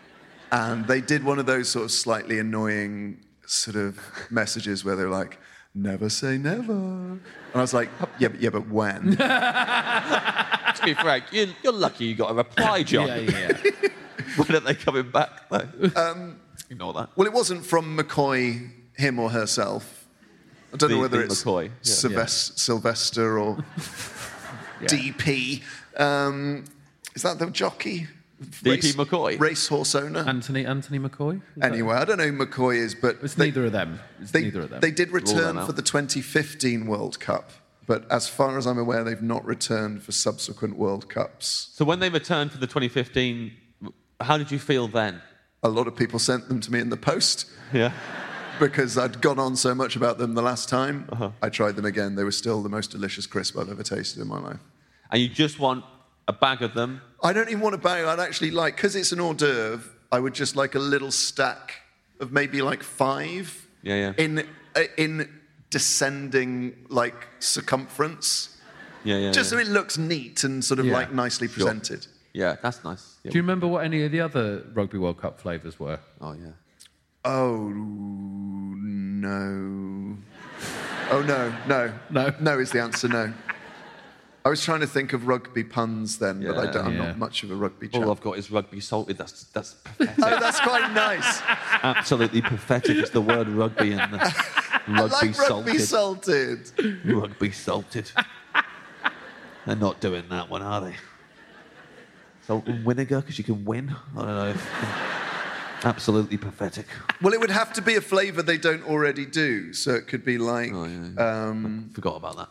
Speaker 6: And they did one of those sort of slightly annoying sort of messages where they're like, never say never. And I was like, yeah, but, yeah, but when?
Speaker 5: To be frank, you're, you're lucky you got a reply, John.
Speaker 1: Yeah, yeah, yeah.
Speaker 5: When are they coming back, though?
Speaker 6: Um,
Speaker 5: Ignore that.
Speaker 6: well, it wasn't from McCoy, him or herself. I don't
Speaker 5: The-
Speaker 6: know whether
Speaker 5: the
Speaker 6: it's
Speaker 5: McCoy, yeah.
Speaker 6: Sylvester, Sylvester or D P. Um, is that the jockey?
Speaker 5: D P McCoy?
Speaker 6: Racehorse owner?
Speaker 1: Anthony Anthony McCoy? Is that-
Speaker 6: Anyway, I don't know who McCoy is, but
Speaker 1: It's
Speaker 6: they,
Speaker 1: neither of them. It's
Speaker 6: they,
Speaker 1: neither of them.
Speaker 6: they did
Speaker 5: Rule them
Speaker 6: return
Speaker 5: out.
Speaker 6: for the twenty fifteen World Cup, but as far as I'm aware, they've not returned for subsequent World Cups.
Speaker 5: So when they returned for the twenty fifteen, how did you feel then?
Speaker 6: A lot of people sent them to me in the post
Speaker 5: Yeah.
Speaker 6: because I'd gone on so much about them the last time.
Speaker 5: Uh-huh.
Speaker 6: I tried them again. They were still the most delicious crisp I've ever tasted in my life.
Speaker 5: And you just want a bag of them?
Speaker 6: I don't even want a bag. I'd actually like, because it's an hors d'oeuvre, I would just like a little stack of maybe like five.
Speaker 5: Yeah, yeah.
Speaker 6: In, uh, in descending, like, circumference.
Speaker 5: Yeah, yeah.
Speaker 6: Just
Speaker 5: yeah.
Speaker 6: so it looks neat and sort of
Speaker 1: Yeah.
Speaker 6: like nicely presented.
Speaker 5: Yeah, that's nice. Yeah.
Speaker 1: Do you remember what any of the other Rugby World Cup flavours were?
Speaker 5: Oh, yeah.
Speaker 6: Oh, no. Oh, no, no.
Speaker 1: No.
Speaker 6: No is the answer, no. I was trying to think of rugby puns then, but I
Speaker 5: Yeah.
Speaker 6: don't, I'm
Speaker 1: Yeah.
Speaker 6: not much of a rugby chap.
Speaker 5: All I've got is rugby salted. That's that's pathetic.
Speaker 6: Oh, that's quite nice.
Speaker 5: Absolutely pathetic. It's the word rugby and the rugby
Speaker 6: I like rugby
Speaker 5: salted.
Speaker 6: salted.
Speaker 5: Rugby salted. They're not doing that one, are they? Salt and vinegar because you can win. I don't know. Absolutely pathetic.
Speaker 6: Well, it would have to be a flavour they don't already do. So it could be like...
Speaker 5: Oh, yeah, yeah.
Speaker 6: Um,
Speaker 5: Forgot about that.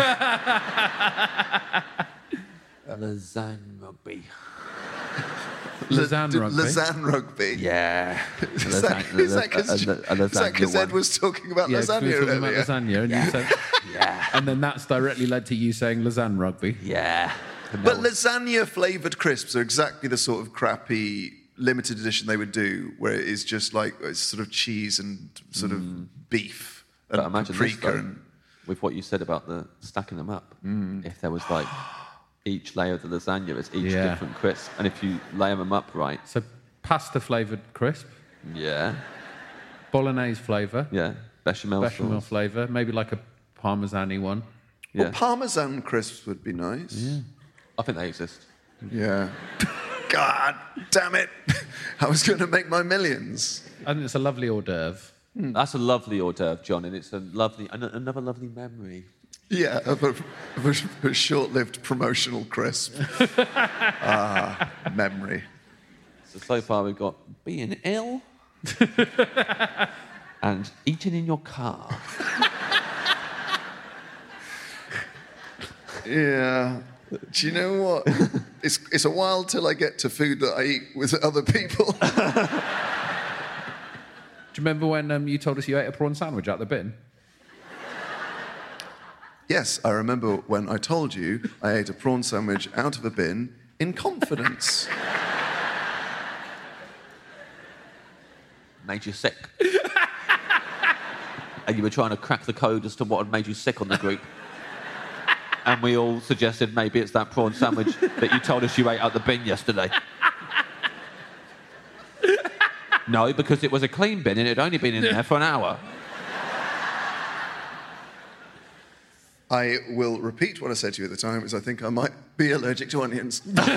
Speaker 5: Lasagne rugby.
Speaker 1: Lausanne
Speaker 6: la-
Speaker 1: rugby.
Speaker 6: Lausanne rugby.
Speaker 5: Yeah.
Speaker 6: Is that because Ed was talking about
Speaker 1: Yeah, 'cause we
Speaker 6: lasagna
Speaker 1: were talking about
Speaker 6: earlier?
Speaker 1: lasagna, and you said,
Speaker 5: Yeah.
Speaker 1: and then that's directly led to you saying Lausanne rugby.
Speaker 5: Yeah.
Speaker 6: But lasagna flavoured crisps are exactly the sort of crappy limited edition they would do, where it is just like it's sort of cheese and sort of beef and
Speaker 5: But imagine this,
Speaker 6: paprika.
Speaker 5: though,
Speaker 6: and,
Speaker 5: with what you said about the stacking them up. If there was like each layer of the lasagna is each
Speaker 1: Yeah.
Speaker 5: different crisp, and if you layer them up right,
Speaker 1: So pasta flavoured crisp,
Speaker 5: yeah,
Speaker 1: bolognese flavour,
Speaker 5: yeah, bechamel,
Speaker 1: bechamel
Speaker 5: sauce.
Speaker 1: flavour, maybe like a parmesan-y one.
Speaker 5: Yeah,
Speaker 6: Well, Parmesan crisps would be nice.
Speaker 5: I think they exist.
Speaker 6: Yeah. God damn it. I was going to make my millions.
Speaker 1: I think it's a lovely hors d'oeuvre.
Speaker 5: That's a lovely hors d'oeuvre, John, and it's a lovely, an- another lovely memory.
Speaker 6: Yeah, of a, of a, a short-lived promotional crisp. Ah, memory.
Speaker 5: So so far we've got being ill and eating in your car.
Speaker 6: Yeah. Do you know what? It's, it's a while till I get to food that I eat with other people.
Speaker 1: Do you remember when um, you told us you ate a prawn sandwich out the bin?
Speaker 6: Yes, I remember when I told you I ate a prawn sandwich out of a bin in confidence.
Speaker 5: Made you sick. And you were trying to crack the code as to what had made you sick on the group. And we all suggested maybe it's that prawn sandwich that you told us you ate out the bin yesterday. No, because it was a clean bin and it had only been in there for an hour.
Speaker 6: I will repeat what I said to you at the time, because I think I might be allergic to onions.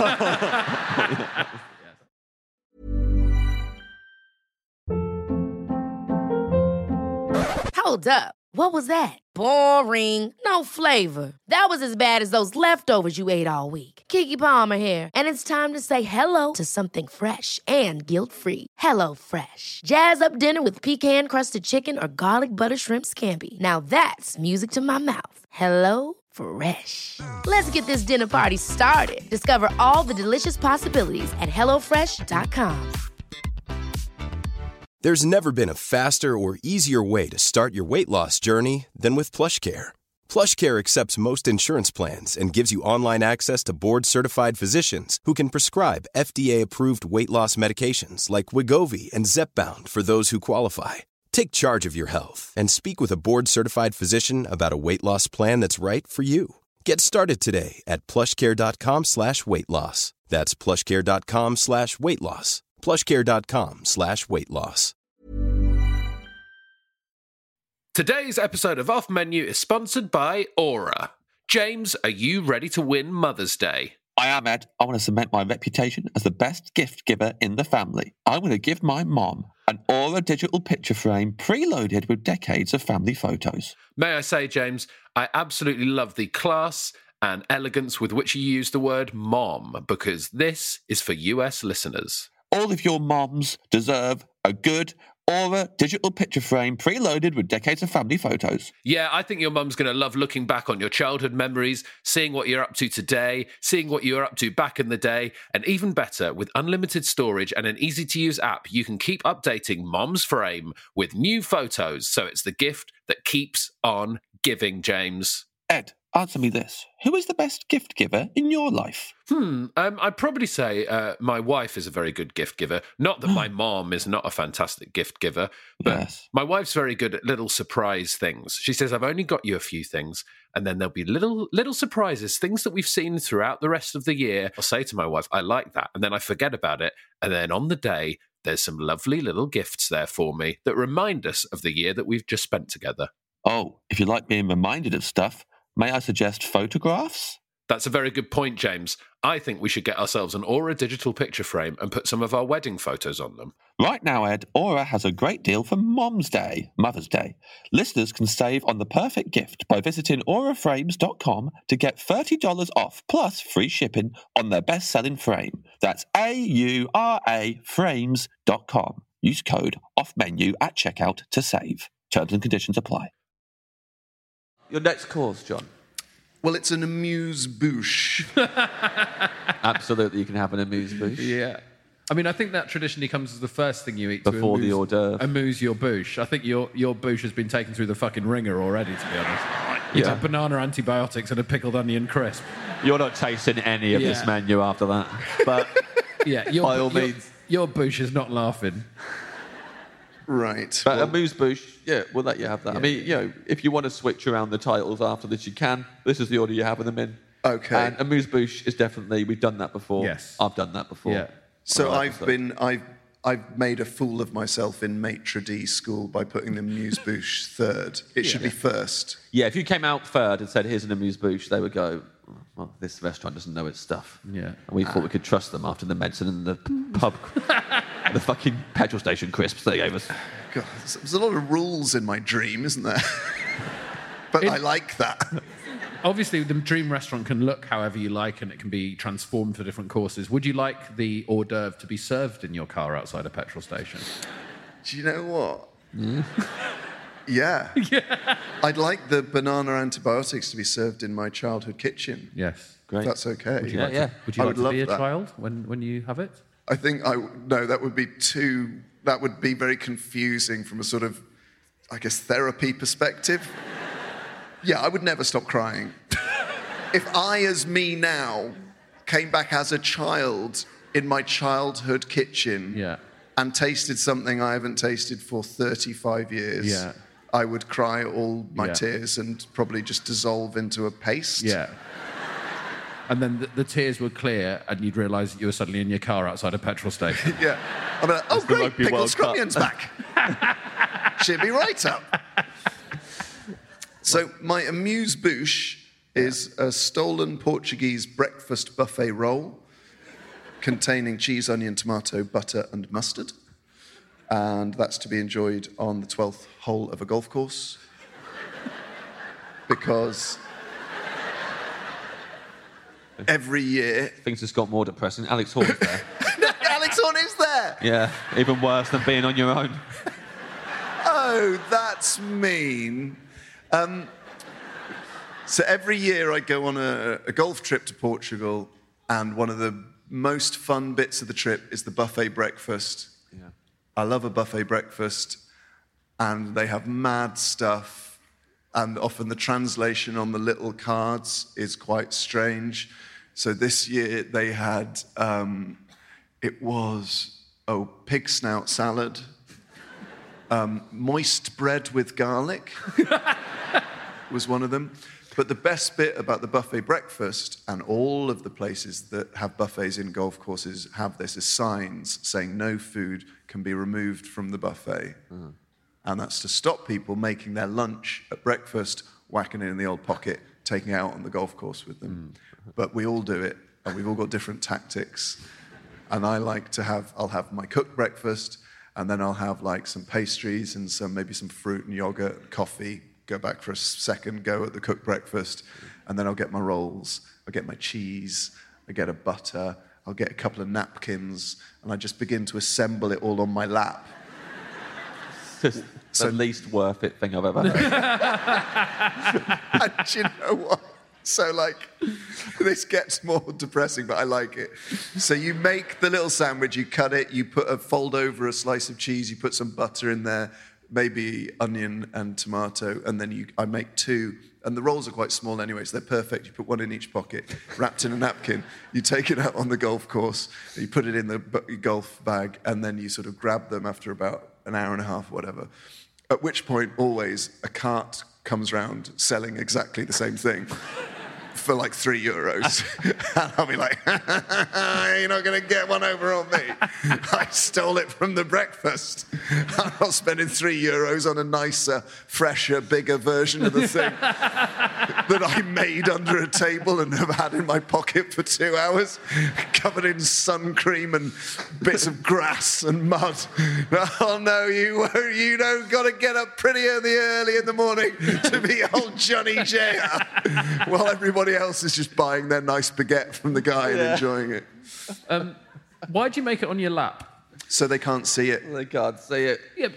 Speaker 2: Hold up. What was that? Boring. No flavor. That was as bad as those leftovers you ate all week. Keke Palmer here, and it's time to say hello to something fresh and guilt-free. Hello Fresh. Jazz up dinner with pecan-crusted chicken or garlic butter shrimp scampi. Now that's music to my mouth. Hello Fresh. Let's get this dinner party started. Discover all the delicious possibilities at hello fresh dot com.
Speaker 4: There's never been a faster or easier way to start your weight loss journey than with PlushCare. PlushCare accepts most insurance plans and gives you online access to board-certified physicians who can prescribe F D A-approved weight loss medications like Wegovy and Zepbound for those who qualify. Take charge of your health and speak with a board-certified physician about a weight loss plan that's right for you. Get started today at plushcare.com slash weight loss. That's plushcare.com slash weight loss. plushcare.com slash weight loss.
Speaker 1: Today's episode of Off Menu is sponsored by Aura. James, are you ready to win Mother's Day?
Speaker 8: I am, Ed. I want to cement my reputation as the best gift giver in the family. I'm going to give my mom an Aura digital picture frame preloaded with decades of family photos.
Speaker 1: May I say, James, I absolutely love the class and elegance with which you use the word mom, because this is for U S listeners.
Speaker 8: All of your moms deserve a good Aura digital picture frame preloaded with decades of family photos.
Speaker 1: Yeah, I think your mum's going to love looking back on your childhood memories, seeing what you're up to today, seeing what you were up to back in the day, and even better, with unlimited storage and an easy-to-use app, you can keep updating Mom's Frame with new photos, so it's the gift that keeps on giving, James.
Speaker 8: Ed, answer me this. Who is the best gift giver in your life?
Speaker 1: Hmm, um, I'd probably say uh, my wife is a very good gift giver. Not that my mom is not a fantastic gift giver, but
Speaker 8: Yes.
Speaker 1: my wife's very good at little surprise things. She says, I've only got you a few things, and then there'll be little little surprises, things that we've seen throughout the rest of the year. I'll say to my wife, I like that, and then I forget about it, and then on the day, there's some lovely little gifts there for me that remind us of the year that we've just spent together.
Speaker 8: Oh, if you like being reminded of stuff, may I suggest photographs?
Speaker 1: That's a very good point, James. I think we should get ourselves an Aura digital picture frame and put some of our wedding photos on them.
Speaker 8: Right now, Ed, Aura has a great deal for Mom's Day, Mother's Day. Listeners can save on the perfect gift by visiting aura frames dot com to get thirty dollars off plus free shipping on their best-selling frame. That's A U R A frames dot com. Use code OFFMENU at checkout to save. Terms and conditions apply.
Speaker 5: Your next cause, John.
Speaker 6: Well, it's an amuse-bouche.
Speaker 5: Absolutely, you can have an amuse-bouche.
Speaker 1: Yeah. I mean, I think that traditionally comes as the first thing you eat
Speaker 5: Before
Speaker 1: to
Speaker 5: the
Speaker 1: amuse,
Speaker 5: hors d'oeuvre.
Speaker 1: amuse your bouche. I think your your bouche has been taken through the fucking ringer already, to be honest. You
Speaker 5: Yeah.
Speaker 1: had banana antibiotics and a pickled onion crisp.
Speaker 5: You're not tasting any of
Speaker 1: Yeah.
Speaker 5: this menu after that. But
Speaker 1: Yeah, your,
Speaker 5: By all
Speaker 1: your,
Speaker 5: means.
Speaker 1: your bouche is not laughing.
Speaker 6: Right.
Speaker 5: But
Speaker 6: well,
Speaker 5: amuse-bouche, yeah, we'll let you have that. I mean, you know, if you want to switch around the titles after this, you can. This is the order you're having them in.
Speaker 6: Okay.
Speaker 5: And amuse-bouche is definitely, we've done that before.
Speaker 1: Yes.
Speaker 5: I've done that before.
Speaker 1: Yeah.
Speaker 6: so
Speaker 5: On our
Speaker 6: I've
Speaker 5: episode.
Speaker 6: been, I've, I've made a fool of myself in maitre d' school by putting the amuse-bouche third. It should be first.
Speaker 5: Yeah, if you came out third and said, here's an amuse-bouche, they would go, well, this restaurant doesn't know its stuff.
Speaker 1: Yeah.
Speaker 5: And we thought we could trust them after the medicine and the pub, the fucking petrol station crisps they gave us.
Speaker 6: God, there's, there's a lot of rules in my dream, isn't there? But I like that.
Speaker 1: Obviously, the dream restaurant can look however you like and it can be transformed for different courses. Would you like the hors d'oeuvre to be served in your car outside a petrol station?
Speaker 6: Do you know what? Yeah. yeah. I'd like the banana antibiotics to be served in my childhood kitchen.
Speaker 1: Yes.
Speaker 6: If that's okay.
Speaker 1: Would you
Speaker 5: Yeah,
Speaker 1: like
Speaker 5: yeah.
Speaker 1: To, would you
Speaker 6: I
Speaker 1: like
Speaker 6: would
Speaker 1: to
Speaker 6: love
Speaker 1: be a
Speaker 6: that.
Speaker 1: child when, when you have it?
Speaker 6: I think I no, that would be too. That would be very confusing from a sort of, I guess, therapy perspective. Yeah, I would never stop crying. If I, as me now, came back as a child in my childhood kitchen
Speaker 1: Yeah.
Speaker 6: and tasted something I haven't tasted for thirty-five years,
Speaker 1: Yeah.
Speaker 6: I would cry all my
Speaker 1: Yeah.
Speaker 6: tears and probably just dissolve into a paste.
Speaker 1: Yeah. And then the, the tears would clear and you'd realise that you were suddenly in your car outside a petrol station.
Speaker 6: Yeah. I'm like, oh,
Speaker 5: the
Speaker 6: great,
Speaker 5: Rugby
Speaker 6: Pickled
Speaker 5: World Cup.
Speaker 6: Scrummion's back. Should be right up. So my amuse-bouche is a stolen Portuguese breakfast buffet roll containing cheese, onion, tomato, butter, and mustard. And that's to be enjoyed on the twelfth hole of a golf course. Because every year...
Speaker 5: Things just got more depressing. Alex Horn's there.
Speaker 6: Alex Horn is there!
Speaker 5: Yeah, even worse than being on your own.
Speaker 6: Oh, that's mean. Um, so every year I go on a, a golf trip to Portugal, and one of the most fun bits of the trip is the buffet breakfast.
Speaker 5: Yeah.
Speaker 6: I love a buffet breakfast, and they have mad stuff, and often the translation on the little cards is quite strange. So this year they had, um, it was, oh, pig snout salad, um, moist bread with garlic was one of them. But the best bit about the buffet breakfast, and all of the places that have buffets in golf courses have this, is signs saying no food can be removed from the buffet.
Speaker 5: Uh-huh.
Speaker 6: And that's to stop people making their lunch at breakfast, whacking it in the old pocket, taking it out on the golf course with them. Mm. But we all do it, and we've all got different tactics. And I like to have, I'll have my cooked breakfast, and then I'll have like some pastries and some maybe some fruit and yogurt, coffee, go back for a second, go at the cooked breakfast, and then I'll get my rolls, I'll get my cheese, I get a butter, I'll get a couple of napkins, and I just begin to assemble it all on my lap.
Speaker 5: Just
Speaker 6: So-
Speaker 5: the least worth it thing I've ever heard.
Speaker 6: And do you know what? So, like, this gets more depressing, but I like it. So you make the little sandwich, you cut it, you put a fold over a slice of cheese, you put some butter in there, maybe onion and tomato, and then you, I make two. And the rolls are quite small anyway, so they're perfect. You put one in each pocket, wrapped in a napkin. You take it out on the golf course, you put it in the bu- golf bag, and then you sort of grab them after about an hour and a half, whatever. At which point, always, a cart comes round selling exactly the same thing for like three euros. And I'll be like, you're not going to get one over on me. I stole it from the breakfast. I'm not spending three euros on a nicer, fresher, bigger version of the thing that I made under a table and have had in my pocket for two hours, covered in sun cream and bits of grass and mud. Oh no, you you don't got to get up pretty early, early in the morning to be old Johnny J. While everybody else is just buying their nice baguette from the guy and enjoying it.
Speaker 1: Um, why'd you make it on your lap?
Speaker 6: So they can't see it.
Speaker 5: They can't see it.
Speaker 1: Yeah.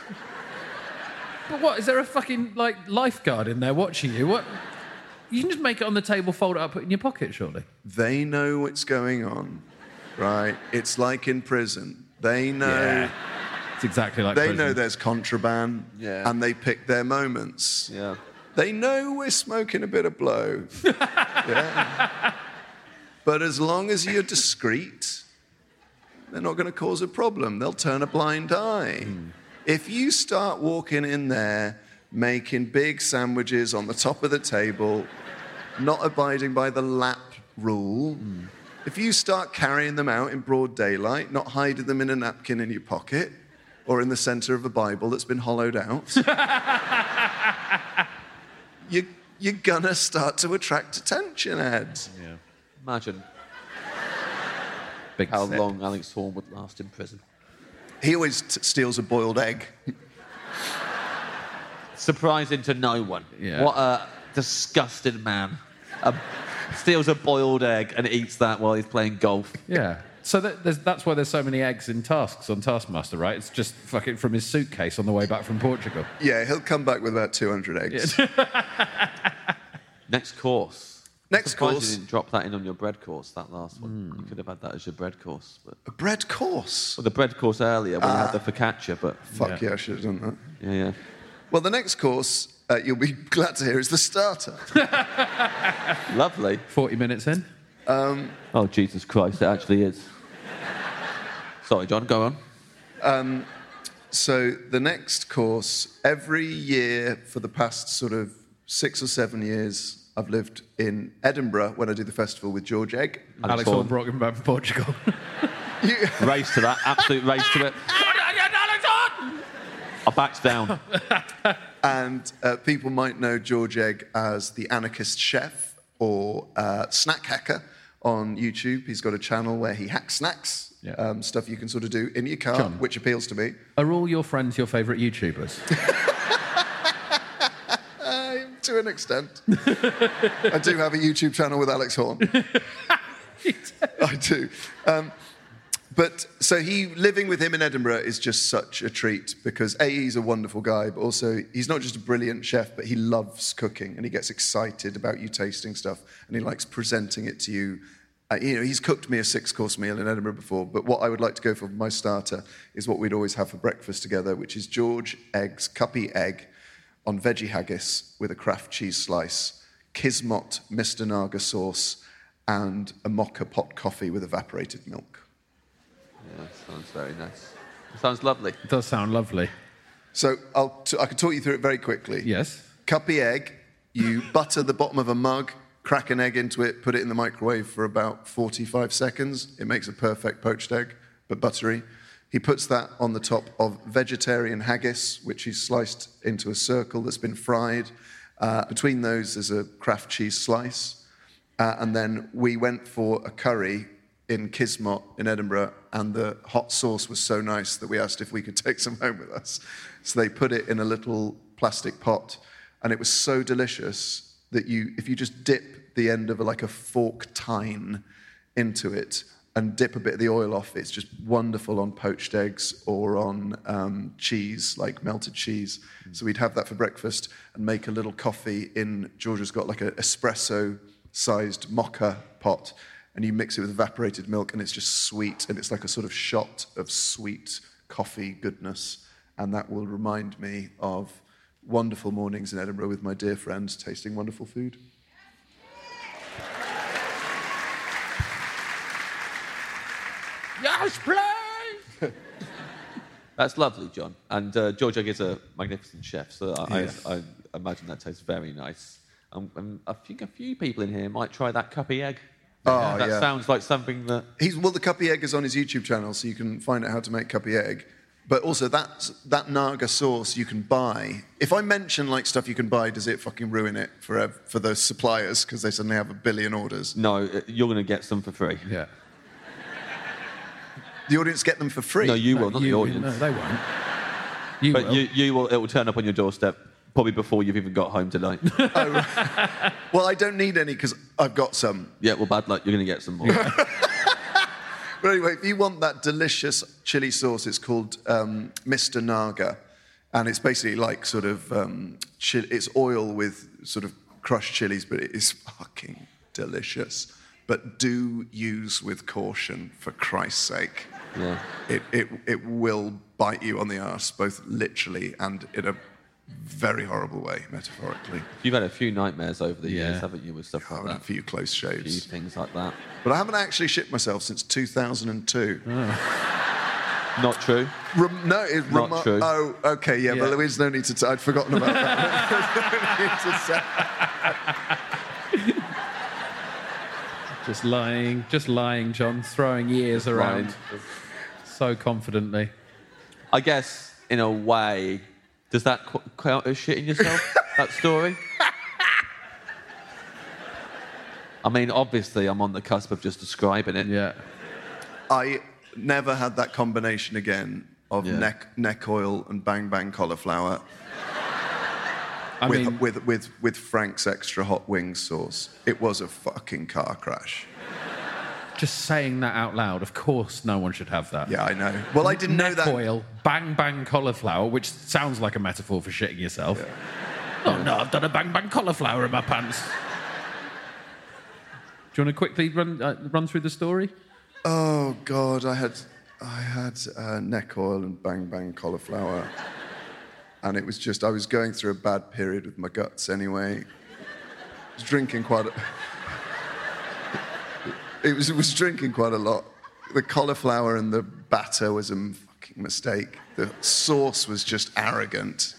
Speaker 1: But what, is there a fucking, like, lifeguard in there watching you? What? You can just make it on the table, fold it up, put it in your pocket, surely.
Speaker 6: They know what's going on, right? It's like in prison. They know...
Speaker 1: Yeah. It's exactly like
Speaker 6: They
Speaker 1: prison.
Speaker 6: know there's contraband,
Speaker 5: Yeah.
Speaker 6: and they pick their moments.
Speaker 5: Yeah.
Speaker 6: They know we're smoking a bit of blow. Yeah. But as long as you're discreet, they're not going to cause a problem. They'll turn a blind eye. Mm. If you start walking in there, making big sandwiches on the top of the table, not abiding by the lap rule, mm. if you start carrying them out in broad daylight, not hiding them in a napkin in your pocket or in the center of a Bible that's been hollowed out, you, you're gonna start to attract attention, Ed.
Speaker 1: Yeah.
Speaker 5: Imagine
Speaker 1: Big
Speaker 5: how
Speaker 1: step.
Speaker 5: long Alex Horne would last in prison.
Speaker 6: He always t- steals a boiled egg.
Speaker 5: Surprising to no one.
Speaker 1: Yeah.
Speaker 5: What a disgusting man. A, steals a boiled egg and eats that while he's playing golf.
Speaker 1: Yeah. So that, there's, that's why there's so many eggs in tasks on Taskmaster, right? It's just fucking from his suitcase on the way back from Portugal.
Speaker 6: Yeah, he'll come back with about two hundred eggs.
Speaker 5: Next course.
Speaker 6: Next
Speaker 5: Surprised
Speaker 6: course.
Speaker 5: You didn't drop that in on your bread course, that last one.
Speaker 1: Mm.
Speaker 5: You could have had that as your bread course. But...
Speaker 6: A bread course?
Speaker 5: Well, the bread course earlier when
Speaker 6: Ah.
Speaker 5: you had the focaccia, but...
Speaker 6: Fuck yeah, I should have done that.
Speaker 5: Yeah, yeah.
Speaker 6: Well, the next course, uh, you'll be glad to hear, is the starter.
Speaker 5: Lovely.
Speaker 1: forty minutes in.
Speaker 6: Um,
Speaker 5: Oh, Jesus Christ, it actually is. Sorry, John, go on.
Speaker 6: Um, so the next course, every year for the past sort of six or seven years, I've lived in Edinburgh when I do the festival with George Egg.
Speaker 1: Alex, Alex Horne brought him back from Portugal.
Speaker 6: You...
Speaker 5: Race to that, absolute race to it. I backed down.
Speaker 6: And uh, people might know George Egg as the anarchist chef or uh, snack hacker on YouTube. He's got a channel where he hacks snacks. Yeah. Um, stuff you can sort of do in your car,
Speaker 1: John,
Speaker 6: which appeals to me.
Speaker 1: Are all your friends your favourite YouTubers?
Speaker 6: uh, to an extent. I do have a YouTube channel with Alex Horne. I do. Um, but so he living with him in Edinburgh is just such a treat because A, he's a wonderful guy, but also he's not just a brilliant chef, but he loves cooking and he gets excited about you tasting stuff and he likes presenting it to you. Uh, you know, he's cooked me a six-course meal in Edinburgh before, but what I would like to go for for my starter is what we'd always have for breakfast together, which is George Egg's cuppy egg on veggie haggis with a Kraft cheese slice, Kismot Mister Naga sauce, and a mocha pot coffee with evaporated milk.
Speaker 5: Yeah, sounds very nice. Sounds lovely.
Speaker 1: It does sound lovely.
Speaker 6: So I'll t- I can talk you through it very quickly.
Speaker 1: Yes.
Speaker 6: Cuppy egg, you butter the bottom of a mug, crack an egg into it, put it in the microwave for about forty-five seconds. It makes a perfect poached egg, but buttery. He puts that on the top of vegetarian haggis, which he's sliced into a circle that's been fried. Uh, between those, there's a Kraft cheese slice. Uh, and then we went for a curry in Kismot in Edinburgh, and the hot sauce was so nice that we asked if we could take some home with us. So they put it in a little plastic pot, and it was so delicious that you, if you just dip the end of a, like a fork tine into it and dip a bit of the oil off, it's just wonderful on poached eggs or on um, cheese, like melted cheese. Mm. So we'd have that for breakfast and make a little coffee in, Georgia's got like an espresso-sized mocha pot, and you mix it with evaporated milk, and it's just sweet, and it's like a sort of shot of sweet coffee goodness. And that will remind me of wonderful mornings in Edinburgh with my dear friends tasting wonderful food.
Speaker 1: Yes, please!
Speaker 5: That's lovely, John. And uh, George Egg is a magnificent chef, so I,
Speaker 6: Yes.
Speaker 5: I, I imagine that tastes very nice. Um, um, I think a few people in here might try that cuppy egg.
Speaker 6: Oh,
Speaker 5: that
Speaker 6: yeah.
Speaker 5: sounds like something that...
Speaker 6: He's, well, the Cuppy Egg is on his YouTube channel, so you can find out how to make Cuppy Egg. But also, that, that Naga sauce you can buy. If I mention, like, stuff you can buy, does it fucking ruin it for, uh, for those suppliers because they suddenly have a billion orders?
Speaker 5: No, uh, you're going to get some for free.
Speaker 1: Yeah.
Speaker 6: The audience get them for free?
Speaker 5: No, you
Speaker 1: No,
Speaker 5: will, not
Speaker 1: you-
Speaker 5: the audience.
Speaker 1: No, they won't. You
Speaker 5: But
Speaker 1: will.
Speaker 5: you, you will. It will turn up on your doorstep probably before you've even got home tonight.
Speaker 6: Well, I don't need any because I've got some.
Speaker 5: Yeah, well, bad luck. You're going to get some more.
Speaker 6: But anyway, if you want that delicious chili sauce, it's called um, Mister Naga. And it's basically like sort of, um, chi- it's oil with sort of crushed chilies, but it is fucking delicious. But do use with caution, for Christ's sake.
Speaker 5: Yeah.
Speaker 6: It, it, it will bite you on the arse, both literally and in a very horrible way, metaphorically.
Speaker 5: You've had a few nightmares over the
Speaker 1: Yeah.
Speaker 5: years, haven't you, with stuff
Speaker 6: I've
Speaker 5: like
Speaker 6: had a
Speaker 5: that?
Speaker 6: few close
Speaker 5: A few
Speaker 6: shaves.
Speaker 5: things like that.
Speaker 6: But I haven't actually shit myself since two thousand two.
Speaker 5: Not true.
Speaker 6: Rem- no, it's
Speaker 5: Not
Speaker 6: remo-
Speaker 5: true.
Speaker 6: Oh, okay, yeah,
Speaker 1: Yeah.
Speaker 6: but there is no need to. T- I'd forgotten about that. No need to say-
Speaker 1: Just lying, just lying, John, throwing years around
Speaker 5: Right.
Speaker 1: so confidently.
Speaker 5: I guess, in a way, does that qu- count as shitting yourself, that story? I mean, obviously, I'm on the cusp of just describing it.
Speaker 1: Yeah.
Speaker 6: I never had that combination again of
Speaker 5: Yeah.
Speaker 6: neck neck oil and bang bang cauliflower
Speaker 1: I
Speaker 6: with,
Speaker 1: mean,
Speaker 6: with with with Frank's extra hot wings sauce. It was a fucking car crash.
Speaker 1: just saying that out loud, of course no one should have that.
Speaker 6: Yeah, I know. Well, I didn't know
Speaker 1: Neck
Speaker 6: that.
Speaker 1: oil, bang bang cauliflower, which sounds like a metaphor for shitting yourself. Oh no, I've done a bang bang cauliflower in my pants. Do you want to quickly run uh, run through the story?
Speaker 6: Oh God, I had I had uh, neck oil and bang bang cauliflower, and it was just I was going through a bad period with my guts anyway. I was drinking quite a, it was it was drinking quite a lot. The cauliflower and the batter was a fucking mistake. The sauce was just arrogant,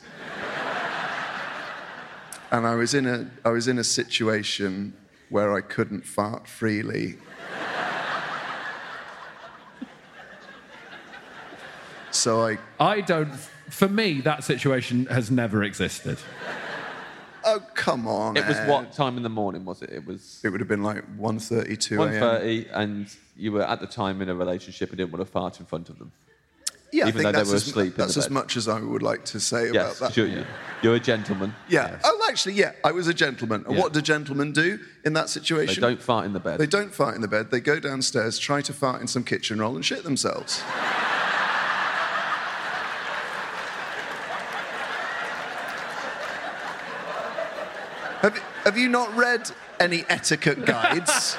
Speaker 6: and I was in a I was in a situation where I couldn't fart freely. So I...
Speaker 1: I don't. For me, that situation has never existed.
Speaker 6: Oh, come on,
Speaker 5: It was
Speaker 6: Ed.
Speaker 5: what time in the morning, was it? It was
Speaker 6: It would have been like one thirty, two
Speaker 5: one
Speaker 6: a.m.
Speaker 5: thirty, and you were at the time in a relationship and didn't want to fart in front of them.
Speaker 6: Yeah, I
Speaker 5: even
Speaker 6: think
Speaker 5: though they
Speaker 6: that's
Speaker 5: were
Speaker 6: as,
Speaker 5: asleep in
Speaker 6: That's
Speaker 5: the
Speaker 6: as
Speaker 5: bed.
Speaker 6: much as I would like to say
Speaker 5: Yes,
Speaker 6: about that.
Speaker 5: sure, you. You're a gentleman.
Speaker 6: Yeah. Oh, actually, yeah, I was a gentleman. And
Speaker 5: Yeah.
Speaker 6: what do gentlemen do in that
Speaker 5: They
Speaker 6: situation?
Speaker 5: don't fart in the bed.
Speaker 6: They don't fart in the bed. They go downstairs, try to fart in some kitchen roll and shit themselves. have, you- have you not read any etiquette guides?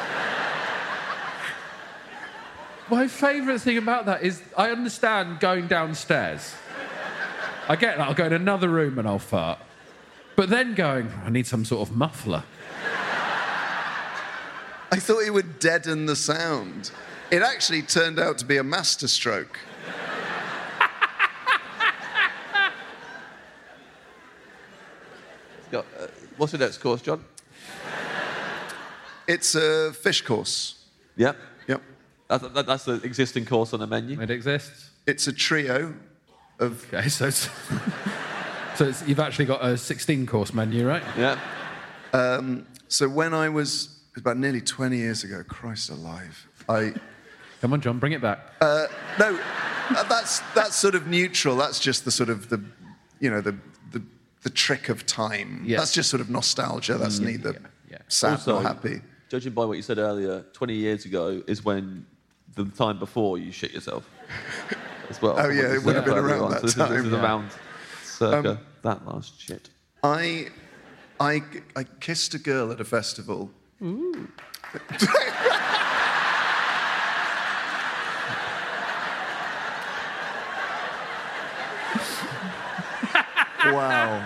Speaker 1: My favourite thing about that is I understand going downstairs. I get that. I'll go in another room and I'll fart. But then going, I need some sort of muffler.
Speaker 6: I thought it would deaden the sound. It actually turned out to be a masterstroke.
Speaker 5: Got, uh, what's the next course, John?
Speaker 6: It's a fish course.
Speaker 5: Yep.
Speaker 6: Yep.
Speaker 5: That's, that, that's the existing course on the menu.
Speaker 1: It exists.
Speaker 6: It's a trio of...
Speaker 1: Okay, so it's, so it's, you've actually got a sixteen-course menu, right?
Speaker 5: Yeah.
Speaker 6: Um, so when I was... It was about nearly twenty years ago. Christ alive. I...
Speaker 1: Come on, John, bring it back.
Speaker 6: Uh, no, that's, that's sort of neutral. That's just the sort of the, you know, the the, the trick of time.
Speaker 1: Yes.
Speaker 6: That's just sort of nostalgia. That's
Speaker 1: Mm,
Speaker 6: neither
Speaker 1: yeah, yeah.
Speaker 6: sad
Speaker 5: Also,
Speaker 6: nor happy.
Speaker 5: Judging by what you said earlier, twenty years ago is when the time before you shit yourself as well.
Speaker 6: Oh, yeah, it would have been around that
Speaker 5: so this
Speaker 6: time.
Speaker 5: Is, this is
Speaker 6: Yeah.
Speaker 5: around circa
Speaker 6: Um,
Speaker 5: that last shit.
Speaker 6: I, I, I kissed a girl at a festival.
Speaker 5: Ooh.
Speaker 6: Wow.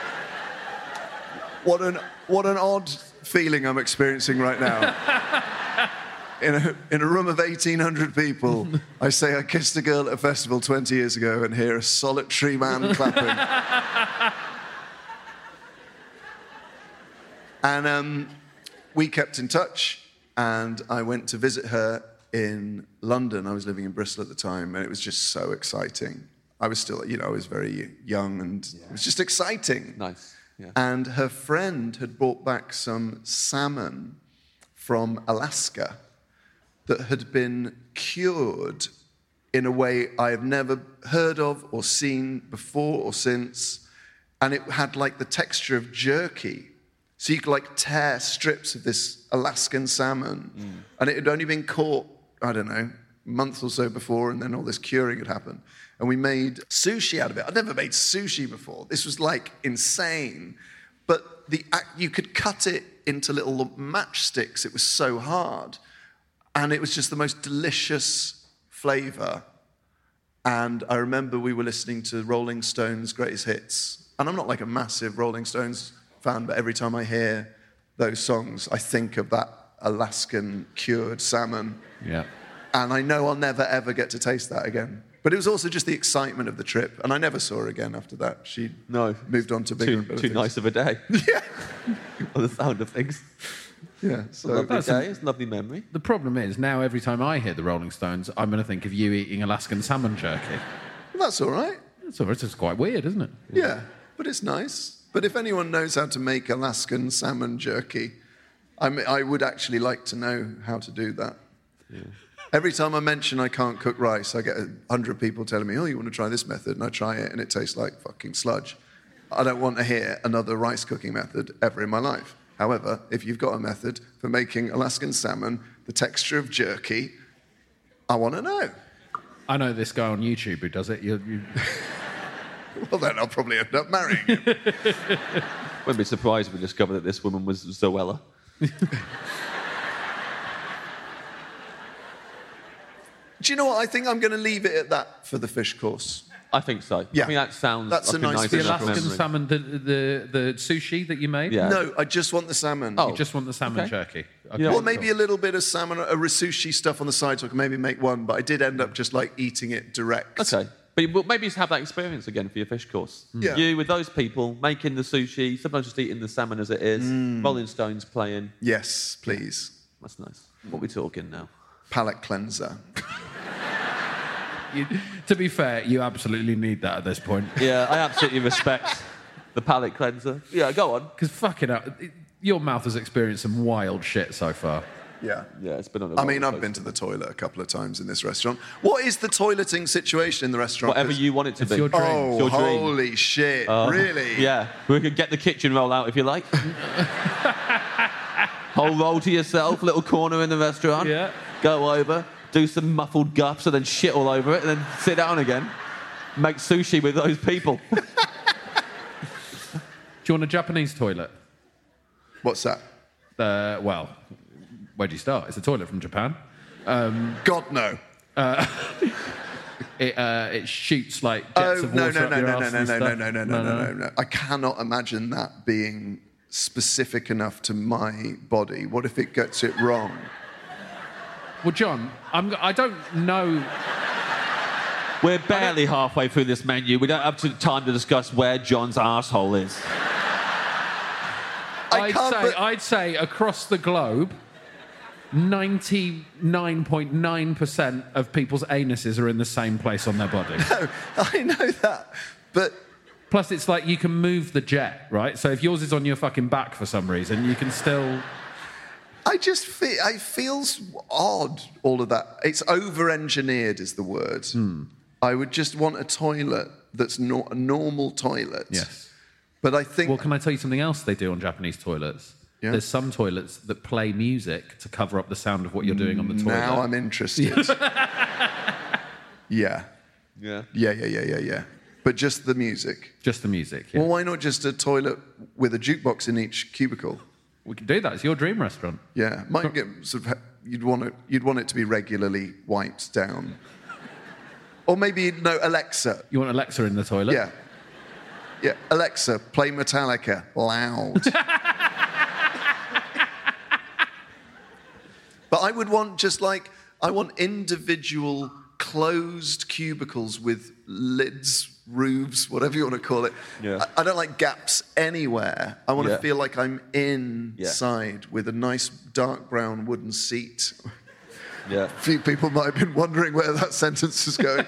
Speaker 6: What an what an odd feeling I'm experiencing right now. In a, in a room of eighteen hundred people, I say I kissed a girl at a festival twenty years ago and hear a solitary man clapping. And um, we kept in touch, and I went to visit her in London. I was living in Bristol at the time, and it was just so exciting. I was still, you know, I was very young, and yeah. It was just exciting.
Speaker 5: Nice. Yeah.
Speaker 6: And her friend had brought back some salmon from Alaska that had been cured in a way I have never heard of or seen before or since. And it had like the texture of jerky. So you could like tear strips of this Alaskan salmon. Mm. And it had only been caught, I don't know, a month or so before, and then all this curing had happened. And we made sushi out of it. I'd never made sushi before. This was like insane. But the you could cut it into little matchsticks. It was so hard. And it was just the most delicious flavor. And I remember we were listening to Rolling Stones' greatest hits. And I'm not like a massive Rolling Stones fan, but every time I hear those songs, I think of that Alaskan cured salmon.
Speaker 1: Yeah.
Speaker 6: And I know I'll never, ever get to taste that again. But it was also just the excitement of the trip. And I never saw her again after that. She
Speaker 5: no,
Speaker 6: moved on to bigger
Speaker 5: too,
Speaker 6: and better
Speaker 5: Too
Speaker 6: things.
Speaker 5: nice of a day.
Speaker 6: Yeah.
Speaker 5: On the sound of things.
Speaker 6: Yeah.
Speaker 5: So
Speaker 6: So
Speaker 5: lovely
Speaker 1: that's
Speaker 5: day.
Speaker 1: a-
Speaker 5: It's a lovely memory.
Speaker 1: The problem is, now every time I hear the Rolling Stones, I'm going to think of you eating Alaskan salmon jerky.
Speaker 6: well, that's all right.
Speaker 1: So it's just quite weird, isn't it?
Speaker 6: Yeah. But it's nice. But if anyone knows how to make Alaskan salmon jerky, I, mean, I would actually like to know how to do that.
Speaker 5: Yeah.
Speaker 6: Every time I mention I can't cook rice, I get a hundred people telling me, oh, you want to try this method? And I try it, and it tastes like fucking sludge. I don't want to hear another rice cooking method ever in my life. However, if you've got a method for making Alaskan salmon, the texture of jerky, I want to know.
Speaker 1: I know this guy on YouTube who does it. You, you...
Speaker 6: Well, then I'll probably end up marrying him.
Speaker 5: Wouldn't be surprised if we discovered that this woman was Zoella.
Speaker 6: Do you know what? I think I'm going to leave it at that for the fish course.
Speaker 5: I think so.
Speaker 6: Yeah.
Speaker 5: I mean, that sounds
Speaker 6: That's
Speaker 5: like
Speaker 6: a
Speaker 5: a
Speaker 6: nice
Speaker 5: nice
Speaker 1: the
Speaker 5: enough
Speaker 1: Alaskan
Speaker 5: memory.
Speaker 1: salmon, the, the the sushi that you made?
Speaker 5: Yeah.
Speaker 6: No, I just want the salmon.
Speaker 5: Oh.
Speaker 1: You just want the salmon
Speaker 5: Okay.
Speaker 1: jerky? Okay.
Speaker 5: Yeah.
Speaker 6: Well, maybe a little bit of salmon, a rissushi stuff on the side, so I can maybe make one. But I did end up just like eating it direct.
Speaker 5: Okay. But you- well, maybe just have that experience again for your fish course.
Speaker 6: Yeah.
Speaker 5: You with those people making the sushi, sometimes just eating the salmon as it is.
Speaker 6: Mm.
Speaker 5: Rolling Stones playing.
Speaker 6: Yes, please.
Speaker 5: That's nice. What are we talking now?
Speaker 6: Palate cleanser.
Speaker 1: You, to be fair, you absolutely need that at this point.
Speaker 5: Yeah, I absolutely respect the palate cleanser. Yeah, go on.
Speaker 1: Because fucking hell, it- your mouth has experienced some wild shit so far.
Speaker 6: Yeah.
Speaker 5: Yeah, it's been on a
Speaker 6: I mean,
Speaker 5: roller
Speaker 6: I've been to
Speaker 5: coaster.
Speaker 6: the toilet a couple of times in this restaurant. What is the toileting situation in the restaurant?
Speaker 5: Whatever
Speaker 6: 'Cause-
Speaker 5: you want it to
Speaker 1: It's
Speaker 5: be.
Speaker 1: your dream.
Speaker 6: Oh,
Speaker 5: It's your dream.
Speaker 6: holy shit.
Speaker 5: Uh,
Speaker 6: Really?
Speaker 5: Yeah. We could get the kitchen roll out if you like. Whole roll to yourself, little corner in the restaurant.
Speaker 1: Yeah.
Speaker 5: Go over, do some muffled guffs and then shit all over it and then sit down again. Make sushi with those people.
Speaker 1: Do you want a Japanese toilet?
Speaker 6: What's that?
Speaker 1: Uh, well, where do you start? It's a toilet from Japan. Um,
Speaker 6: God, no.
Speaker 1: it, uh, it shoots like jets
Speaker 6: Oh,
Speaker 1: of
Speaker 6: no,
Speaker 1: water
Speaker 6: no,
Speaker 1: up
Speaker 6: no,
Speaker 1: your
Speaker 6: no,
Speaker 1: arse
Speaker 6: no, no,
Speaker 1: and
Speaker 6: no,
Speaker 1: stuff.
Speaker 6: no, no, no, no, no, no, no. I cannot imagine that being specific enough to my body. What if it gets it wrong?
Speaker 1: Well, John, I'm, I don't know.
Speaker 5: We're barely halfway through this menu. We don't have to- time to discuss where John's arsehole is.
Speaker 6: I
Speaker 1: I'd
Speaker 6: can't,
Speaker 1: say,
Speaker 6: but-
Speaker 1: I'd say across the globe, ninety-nine point nine percent of people's anuses are in the same place on their body.
Speaker 6: No, I know that, but
Speaker 1: Plus, it's like you can move the jet, right? So if yours is on your fucking back for some reason, you can still...
Speaker 6: I just feel it feels odd. All of that. It's over-engineered, is the word.
Speaker 1: Hmm.
Speaker 6: I would just want a toilet that's not a normal toilet.
Speaker 1: Yes.
Speaker 6: But I think.
Speaker 1: Well, can I tell you something else they do on Japanese toilets?
Speaker 6: Yeah.
Speaker 1: There's some toilets that play music to cover up the sound of what you're doing on the toilet.
Speaker 6: Now I'm interested. yeah.
Speaker 5: Yeah.
Speaker 6: Yeah, yeah, yeah, yeah, yeah. But just the music.
Speaker 1: Just the music, yeah.
Speaker 6: Well, why not just a toilet with a jukebox in each cubicle?
Speaker 1: We can do that. It's your dream restaurant.
Speaker 6: Yeah, might get sort of. You'd want it. You'd want it to be regularly wiped down, or maybe no Alexa.
Speaker 1: You want Alexa in the toilet?
Speaker 6: Yeah, yeah. Alexa, play Metallica loud. But I would want just like I want individual closed cubicles with lids, roofs, whatever you want to call it.
Speaker 5: Yeah.
Speaker 6: I, I don't like gaps anywhere. I want
Speaker 5: Yeah.
Speaker 6: to feel like I'm inside with a nice dark brown wooden seat.
Speaker 5: Yeah.
Speaker 6: A few people might have been wondering where that sentence is going.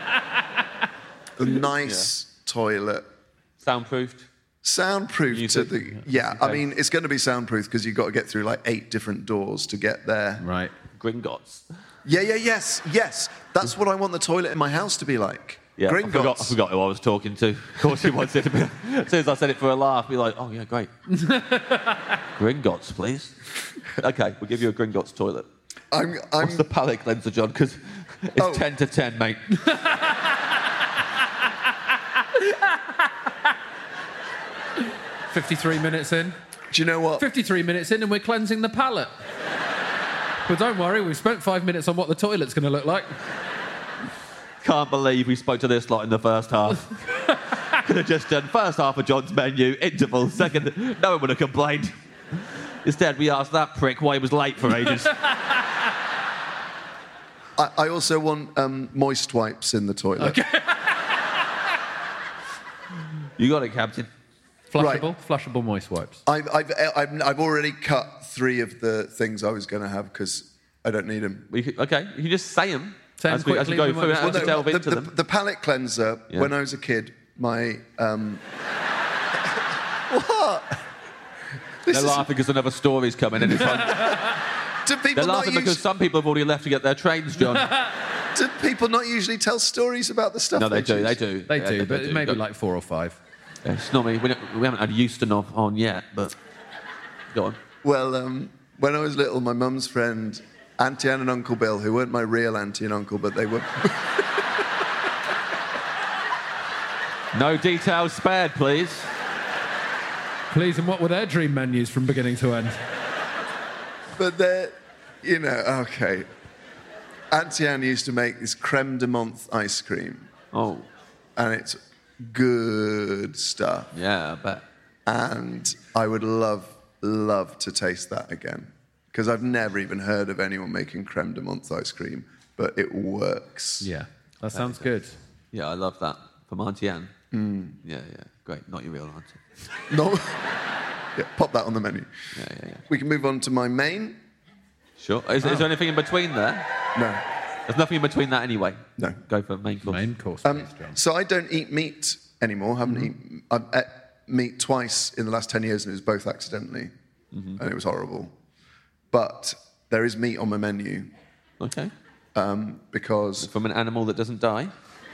Speaker 6: A nice toilet.
Speaker 5: Soundproofed.
Speaker 6: Soundproof
Speaker 5: You
Speaker 6: to
Speaker 5: think-
Speaker 6: the... Yeah, I
Speaker 5: Okay.
Speaker 6: mean, it's going to be soundproof because you've got to get through like eight different doors to get there.
Speaker 1: Right.
Speaker 5: Gringotts.
Speaker 6: Yeah, yeah, yes, yes. That's what I want the toilet in my house to be like.
Speaker 5: Yeah, I
Speaker 6: Gringotts.
Speaker 5: forgot, I forgot who I was talking to. Of course, he wanted to be. As soon as I said it for a laugh, be like, "Oh yeah, great." Gringotts, please. Okay, we'll give you a Gringotts toilet.
Speaker 6: I'm, I'm,
Speaker 5: What's the palate cleanser, John? Because it's
Speaker 6: Oh.
Speaker 5: ten to ten, mate.
Speaker 1: fifty-three minutes in.
Speaker 6: do you know what?
Speaker 1: fifty-three minutes in and we're cleansing the palate. But don't worry, we've spent five minutes on what the toilet's going to look like.
Speaker 5: Can't believe we spoke to this lot in the first half. Could have just done first half of John's menu, interval, second. No one would have complained. Instead, we asked that prick why he was late for ages.
Speaker 6: I, I also want um, moist wipes in the toilet.
Speaker 1: Okay.
Speaker 5: You got it, Captain.
Speaker 1: Flushable, flushable moist wipes.
Speaker 6: I've, I've, I've, I've already cut three of the things I was going to have because I don't need them.
Speaker 5: We could, okay, you can just say them
Speaker 1: Say 'em
Speaker 5: as we, as we
Speaker 1: quickly,
Speaker 5: go
Speaker 1: we
Speaker 5: through
Speaker 1: might
Speaker 5: it,
Speaker 1: as
Speaker 5: as we delve
Speaker 6: the,
Speaker 5: into
Speaker 6: the,
Speaker 5: them.
Speaker 6: the palate cleanser,
Speaker 5: Yeah.
Speaker 6: when I was a kid, my... Um... what? This
Speaker 5: They're
Speaker 6: is-
Speaker 5: laughing because another story's coming and it's like,
Speaker 6: Do people
Speaker 5: they're
Speaker 6: not
Speaker 5: laughing
Speaker 6: us-
Speaker 5: because some people have already left to get their trains, John.
Speaker 6: do people not usually tell stories about the stuff
Speaker 5: No, they do,
Speaker 6: choose?
Speaker 5: they do.
Speaker 1: They
Speaker 5: Yeah,
Speaker 1: do, but
Speaker 5: do.
Speaker 1: maybe
Speaker 5: Go-
Speaker 1: like four or five.
Speaker 5: Yeah, it's not me. We, don't- we haven't had Euston on, on yet, but go on.
Speaker 6: Well, um, when I was little, my mum's friend, Auntie Anne and Uncle Bill, who weren't my real auntie and uncle, but they were...
Speaker 5: No details spared, please.
Speaker 1: Please, and what were their dream menus from beginning to end?
Speaker 6: But they're, you know, okay. Auntie Anne used to make this creme de menthe ice cream,
Speaker 5: Oh,
Speaker 6: and it's good stuff.
Speaker 5: yeah, I bet.
Speaker 6: And I would love, love to taste that again. Because I've never even heard of anyone making creme de menthe ice cream, but it works.
Speaker 1: Yeah, that sounds good.
Speaker 5: Yeah, I love that. From Auntie Anne.
Speaker 6: Mm.
Speaker 5: Yeah, yeah. Great. Not your real auntie.
Speaker 6: No. Yeah, pop that on the menu.
Speaker 5: Yeah, yeah, yeah.
Speaker 6: We can move on to my main.
Speaker 5: Sure. Is, is there anything in between there?
Speaker 6: No.
Speaker 5: There's nothing in between that anyway.
Speaker 6: No.
Speaker 5: Go for main course.
Speaker 1: Main course,
Speaker 6: Um,
Speaker 1: please, John.
Speaker 6: so I don't eat meat anymore. Haven't eaten. I've ate meat twice in the last ten years, and it was both accidentally, and it was horrible. But there is meat on my menu
Speaker 5: Okay.
Speaker 6: um, because
Speaker 5: From an animal that doesn't die.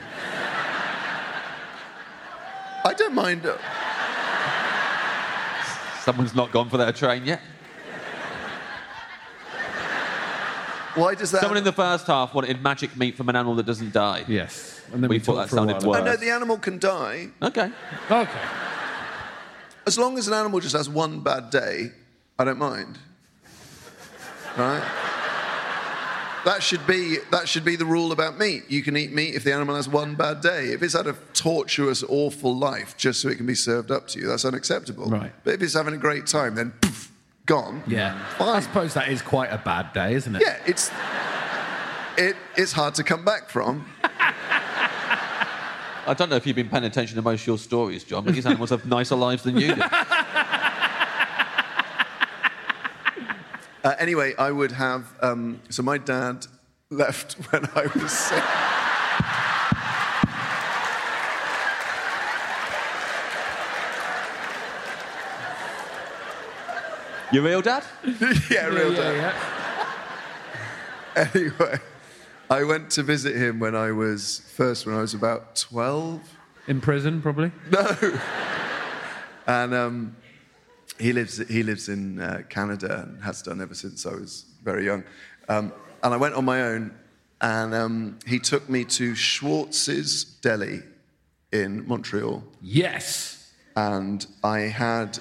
Speaker 6: I don't mind. Uh,
Speaker 5: Someone's not gone for their train yet.
Speaker 6: why does that?
Speaker 5: Someone in the first half wanted magic meat from an animal that doesn't die.
Speaker 1: Yes. And then
Speaker 5: We
Speaker 1: we,
Speaker 5: thought
Speaker 1: talked
Speaker 5: that
Speaker 1: for a
Speaker 5: sounded
Speaker 1: while.
Speaker 6: I
Speaker 5: worse.
Speaker 6: know the animal can die
Speaker 5: Okay.
Speaker 1: Okay.
Speaker 6: as long as an animal just has one bad day. I don't mind. Right? That should be that should be the rule about meat. You can eat meat if the animal has one bad day. If it's had a tortuous, awful life just so it can be served up to you, that's unacceptable.
Speaker 1: Right.
Speaker 6: But if it's having a great time, then poof, gone.
Speaker 1: Yeah.
Speaker 6: Fine.
Speaker 1: I suppose that is quite a bad day, isn't it?
Speaker 6: Yeah, it's it it's hard to come back from.
Speaker 5: I don't know if you've been paying attention to most of your stories, John, but these animals have nicer lives than you do.
Speaker 6: Uh, anyway, I would have... Um, so my dad left when I was six.
Speaker 5: Your real dad?
Speaker 6: yeah, real
Speaker 1: yeah,
Speaker 6: dad.
Speaker 1: yeah.
Speaker 6: Anyway, I went to visit him when I was... First, when I was about twelve.
Speaker 1: In prison, probably?
Speaker 6: No. And um, he lives he lives in uh, Canada and has done ever since I was very young. Um, and I went on my own, and um, he took me to Schwartz's Deli in Montreal.
Speaker 1: Yes.
Speaker 6: And I had...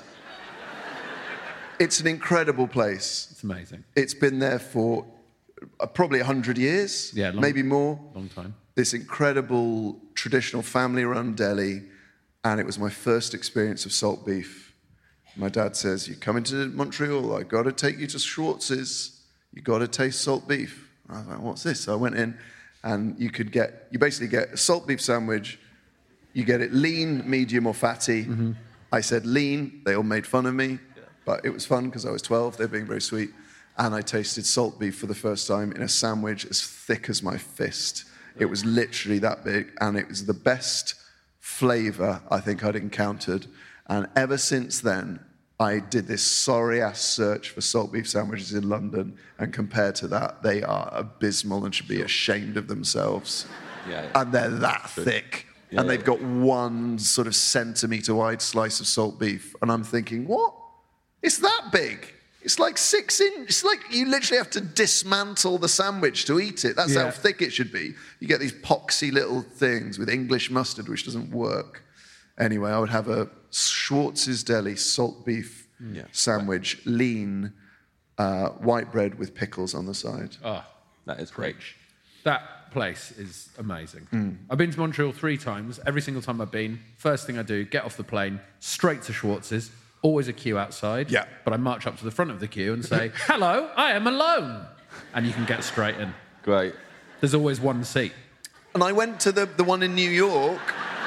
Speaker 6: It's an incredible place.
Speaker 1: It's amazing.
Speaker 6: It's been there for uh, probably one hundred years,
Speaker 1: Yeah, long-
Speaker 6: maybe more.
Speaker 1: Long time.
Speaker 6: This incredible traditional family-run deli, and it was my first experience of salt beef. My dad says, "You come into Montreal, I got to take you to Schwartz's. You got to taste salt beef." I was like, "What's this?" So I went in, and you could get, you basically get a salt beef sandwich. You get it lean, medium, or fatty.
Speaker 1: Mm-hmm.
Speaker 6: I said lean. They all made fun of me, but it was fun because I was twelve. They're being very sweet. And I tasted salt beef for the first time in a sandwich as thick as my fist. It was literally that big, and it was the best flavour I think I'd encountered. And ever since then, I did this sorry-ass search for salt beef sandwiches in London, and compared to that, they are abysmal and should be ashamed of themselves.
Speaker 5: Yeah, yeah.
Speaker 6: And they're that thick.
Speaker 5: Yeah,
Speaker 6: and they've
Speaker 5: yeah.
Speaker 6: got one sort of centimetre-wide slice of salt beef. And I'm thinking, what? It's that big. It's like six inch. It's like you literally have to dismantle the sandwich to eat it. That's
Speaker 1: Yeah.
Speaker 6: how thick it should be. You get these poxy little things with English mustard, which doesn't work. Anyway, I would have a Schwartz's Deli salt beef
Speaker 5: Yeah.
Speaker 6: sandwich, lean, uh, white bread with pickles on the side.
Speaker 1: Oh,
Speaker 5: That is great.
Speaker 1: that place is amazing.
Speaker 6: Mm.
Speaker 1: I've been to Montreal three times. Every single time I've been, first thing I do, get off the plane, straight to Schwartz's. Always a queue outside.
Speaker 6: Yeah.
Speaker 1: But I march up to the front of the queue and say, "Hello, I am alone." And you can get straight in.
Speaker 5: Great.
Speaker 1: There's always one seat.
Speaker 6: And I went to the, the one in New York.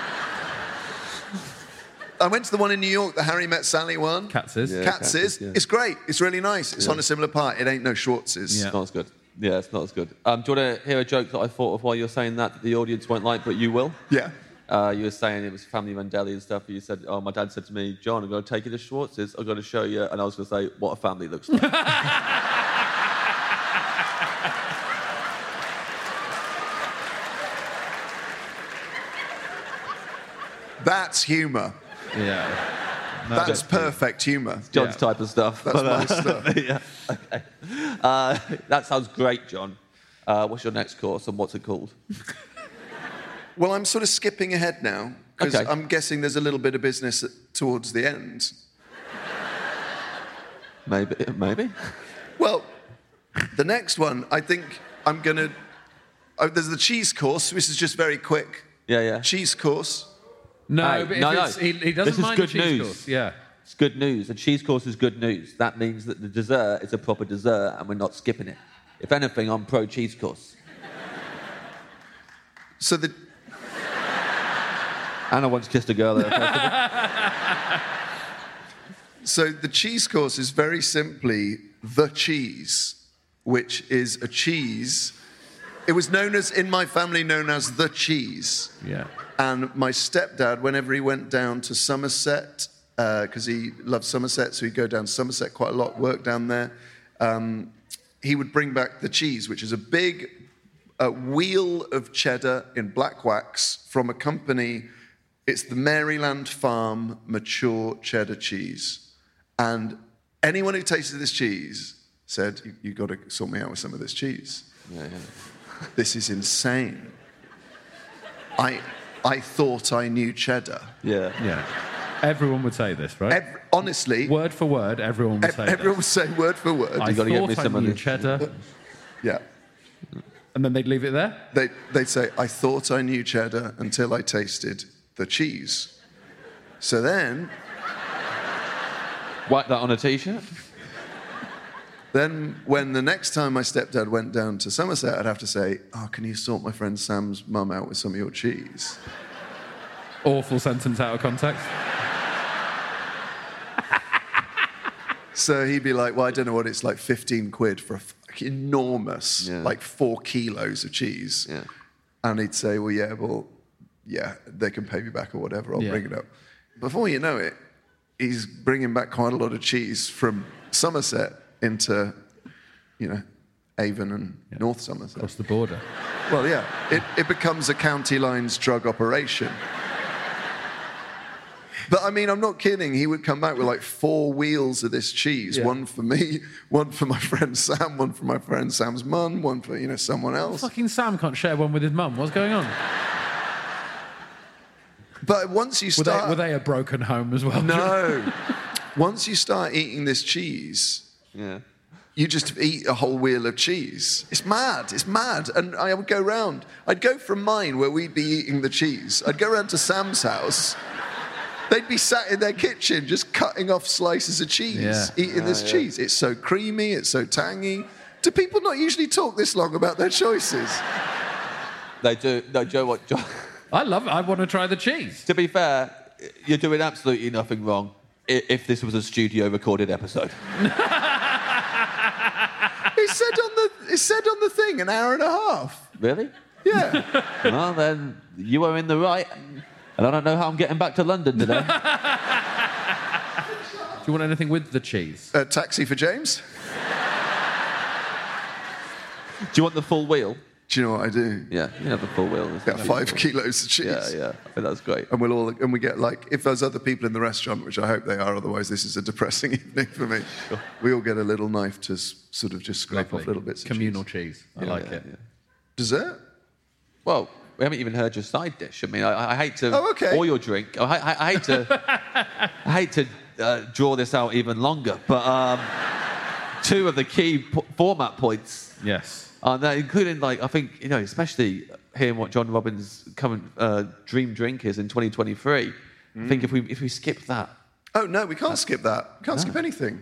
Speaker 6: I went to the one in New York, the Harry Met Sally one.
Speaker 1: Katz's.
Speaker 5: Yeah.
Speaker 6: Katz's.
Speaker 5: Katz's, yeah.
Speaker 6: It's great. It's really nice. It's on a similar part. It ain't no Schwartz's.
Speaker 1: Yeah.
Speaker 5: It's not as good. Yeah, it's not as good. Um, do you want to hear a joke that I thought of while you were saying that, that the audience won't like, but you will?
Speaker 6: Yeah.
Speaker 5: Uh, you were saying it was family run deli and stuff. And you said, "Oh, my dad said to me, John, I'm going to take you to Schwartz's. I'm going to show you." And I was going to say, "What a family looks like."
Speaker 6: That's humour.
Speaker 1: Yeah. No,
Speaker 6: That's perfect humour.
Speaker 5: John's
Speaker 1: Yeah.
Speaker 5: type of stuff.
Speaker 6: That's
Speaker 5: But,
Speaker 6: my
Speaker 5: uh,
Speaker 6: stuff.
Speaker 5: yeah. Okay. Uh, that sounds great, John. Uh, what's your next course and what's it called?
Speaker 6: Well, I'm sort of skipping ahead now because
Speaker 5: Okay.
Speaker 6: I'm guessing there's a little bit of business at, towards the end.
Speaker 5: Maybe. Maybe.
Speaker 6: Well, the next one, I think I'm going to... Oh, there's the cheese course, which is just very quick.
Speaker 5: Yeah, yeah.
Speaker 6: Cheese course.
Speaker 1: No,
Speaker 5: Hey,
Speaker 1: but if
Speaker 5: no, no.
Speaker 1: it's, he, he doesn't
Speaker 5: This is
Speaker 1: mind
Speaker 5: good
Speaker 1: the cheese
Speaker 5: news.
Speaker 1: course. Yeah.
Speaker 5: It's good news. A cheese course is good news. That means that the dessert is a proper dessert and we're not skipping it. If anything, I'm pro cheese course.
Speaker 6: So the...
Speaker 5: Anna once kissed a girl there.
Speaker 6: So the cheese course is very simply the cheese, which is a cheese. It was known as, in my family, known as the cheese.
Speaker 1: Yeah.
Speaker 6: And my stepdad, whenever he went down to Somerset, because uh, he loved Somerset, so he'd go down to Somerset quite a lot, work down there, um, he would bring back the cheese, which is a big uh, wheel of cheddar in black wax from a company. It's the Maryland Farm Mature Cheddar Cheese. And anyone who tasted this cheese said, you, you got to sort me out with some of this cheese.
Speaker 5: Yeah, yeah.
Speaker 6: This is insane. I, I thought I knew cheddar.
Speaker 5: Yeah.
Speaker 1: Yeah. Everyone would say this, right?
Speaker 6: Ev- honestly,
Speaker 1: Word for word, everyone would
Speaker 6: ev-
Speaker 1: say
Speaker 6: everyone
Speaker 1: this.
Speaker 6: would say word for word.
Speaker 1: I
Speaker 5: gotta get me
Speaker 1: thought
Speaker 5: some
Speaker 1: I
Speaker 5: of
Speaker 1: knew
Speaker 5: this.
Speaker 1: cheddar.
Speaker 6: Yeah.
Speaker 1: And then they'd leave it there?
Speaker 6: They, they'd say, I thought I knew cheddar until I tasted the cheese. So then,
Speaker 5: Write that on a t-shirt.
Speaker 6: then when the next time my stepdad went down to Somerset, I'd have to say, oh, can you sort my friend Sam's mum out with some of your cheese?
Speaker 1: Awful sentence out of context.
Speaker 6: So he'd be like, well, I don't know what it's like, fifteen quid for a fucking enormous,
Speaker 5: Yeah.
Speaker 6: like four kilos of cheese.
Speaker 5: Yeah.
Speaker 6: And he'd say, well, yeah, well, yeah, they can pay me back or whatever. I'll
Speaker 1: Yeah.
Speaker 6: bring it up. Before you know it, he's bringing back quite a lot of cheese from Somerset into, you know, Avon and North Somerset.
Speaker 1: Across the border.
Speaker 6: Well, yeah, it, it becomes a county lines drug operation. But I mean, I'm not kidding. He would come back with like four wheels of this cheese.
Speaker 1: Yeah.
Speaker 6: One for me, one for my friend Sam, one for my friend Sam's mum, one for, you know, someone else.
Speaker 1: Fucking Sam can't share one with his mum. What's going on?
Speaker 6: But once you
Speaker 1: Were
Speaker 6: start...
Speaker 1: they, were they a broken home as well?
Speaker 6: No. Once you start eating this cheese,
Speaker 5: Yeah.
Speaker 6: you just eat a whole wheel of cheese. It's mad. It's mad. And I would go round. I'd go from mine, where we'd be eating the cheese. I'd go round to Sam's house. They'd be sat in their kitchen just cutting off slices of cheese,
Speaker 1: Yeah.
Speaker 6: eating this cheese. It's so creamy. It's so tangy. Do people not usually talk this long about their choices?
Speaker 5: They do. No, Joe, what? Joe,
Speaker 1: I love it. I want to try the cheese.
Speaker 5: to be fair, you're doing absolutely nothing wrong i- if this was a studio recorded episode.
Speaker 6: It said on the it said on the thing an hour and a half.
Speaker 5: Really?
Speaker 6: Yeah.
Speaker 5: Well, then you are in the right. And I don't know how I'm getting back to London today.
Speaker 1: Do you want anything with the cheese?
Speaker 6: A taxi for James?
Speaker 5: Do you want the full wheel?
Speaker 6: Do you know what I do?
Speaker 5: Yeah, you have the full wheel.
Speaker 6: Get five kilos of cheese.
Speaker 5: Yeah, yeah. I think that's great.
Speaker 6: And we'll all and we get like if there's other people in the restaurant, which I hope they are, otherwise this is a depressing evening for me. Sure. We all get a little knife to s- sort of just scrape
Speaker 1: Lovely.
Speaker 6: off little bits
Speaker 1: Communal
Speaker 6: of cheese.
Speaker 1: cheese. I like
Speaker 5: yeah,
Speaker 1: it.
Speaker 5: yeah.
Speaker 6: Dessert?
Speaker 5: Well, we haven't even heard your side dish. I mean, I, I hate to.
Speaker 6: Oh, okay.
Speaker 5: Or your drink. I, I, I hate to. I hate to uh, draw this out even longer, but um, two of the key p- format points
Speaker 1: Yes.
Speaker 5: are that, including like I think you know, especially hearing what John Robbins' current uh, dream drink is in twenty twenty-three. I think if we if we skip that,
Speaker 6: Oh no, we can't skip that. We can't skip anything.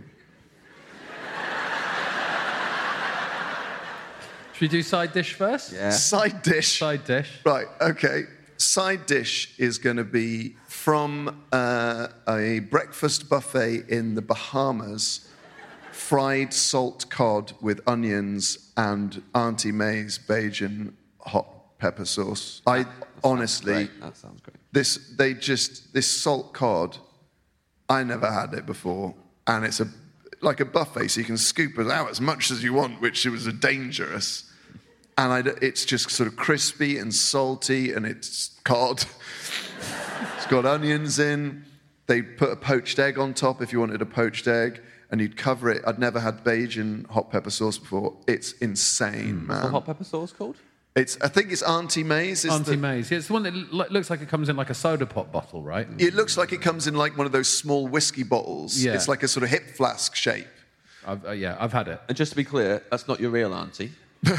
Speaker 1: Should we do side dish first?
Speaker 5: yeah,
Speaker 6: Side dish.
Speaker 1: Side dish.
Speaker 6: Right, okay. Side dish is going to be from uh, a breakfast buffet in the Bahamas, fried salt cod with onions and Auntie May's Bajan hot pepper sauce. I honestly,
Speaker 5: great. That sounds great.
Speaker 6: this they just this salt cod, I never had it before, and it's a like a buffet, so you can scoop it out as much as you want, which was a dangerous. And I, it's just sort of crispy and salty, and it's cod. It's got onions in. They put a poached egg on top if you wanted a poached egg, and you'd cover it. I'd never had Bajan hot pepper sauce before. It's insane,
Speaker 5: What's the
Speaker 6: man.
Speaker 5: hot pepper sauce called?
Speaker 6: It's I think it's Auntie May's. Is
Speaker 1: Auntie
Speaker 6: the,
Speaker 1: May's. Yeah, it's the one that lo- looks like it comes in like a soda pop bottle, right?
Speaker 6: It looks like it comes in like one of those small whiskey bottles.
Speaker 1: Yeah.
Speaker 6: It's like a sort of hip flask shape.
Speaker 1: I've, uh, yeah, I've had it.
Speaker 5: And just to be clear, that's not your real auntie.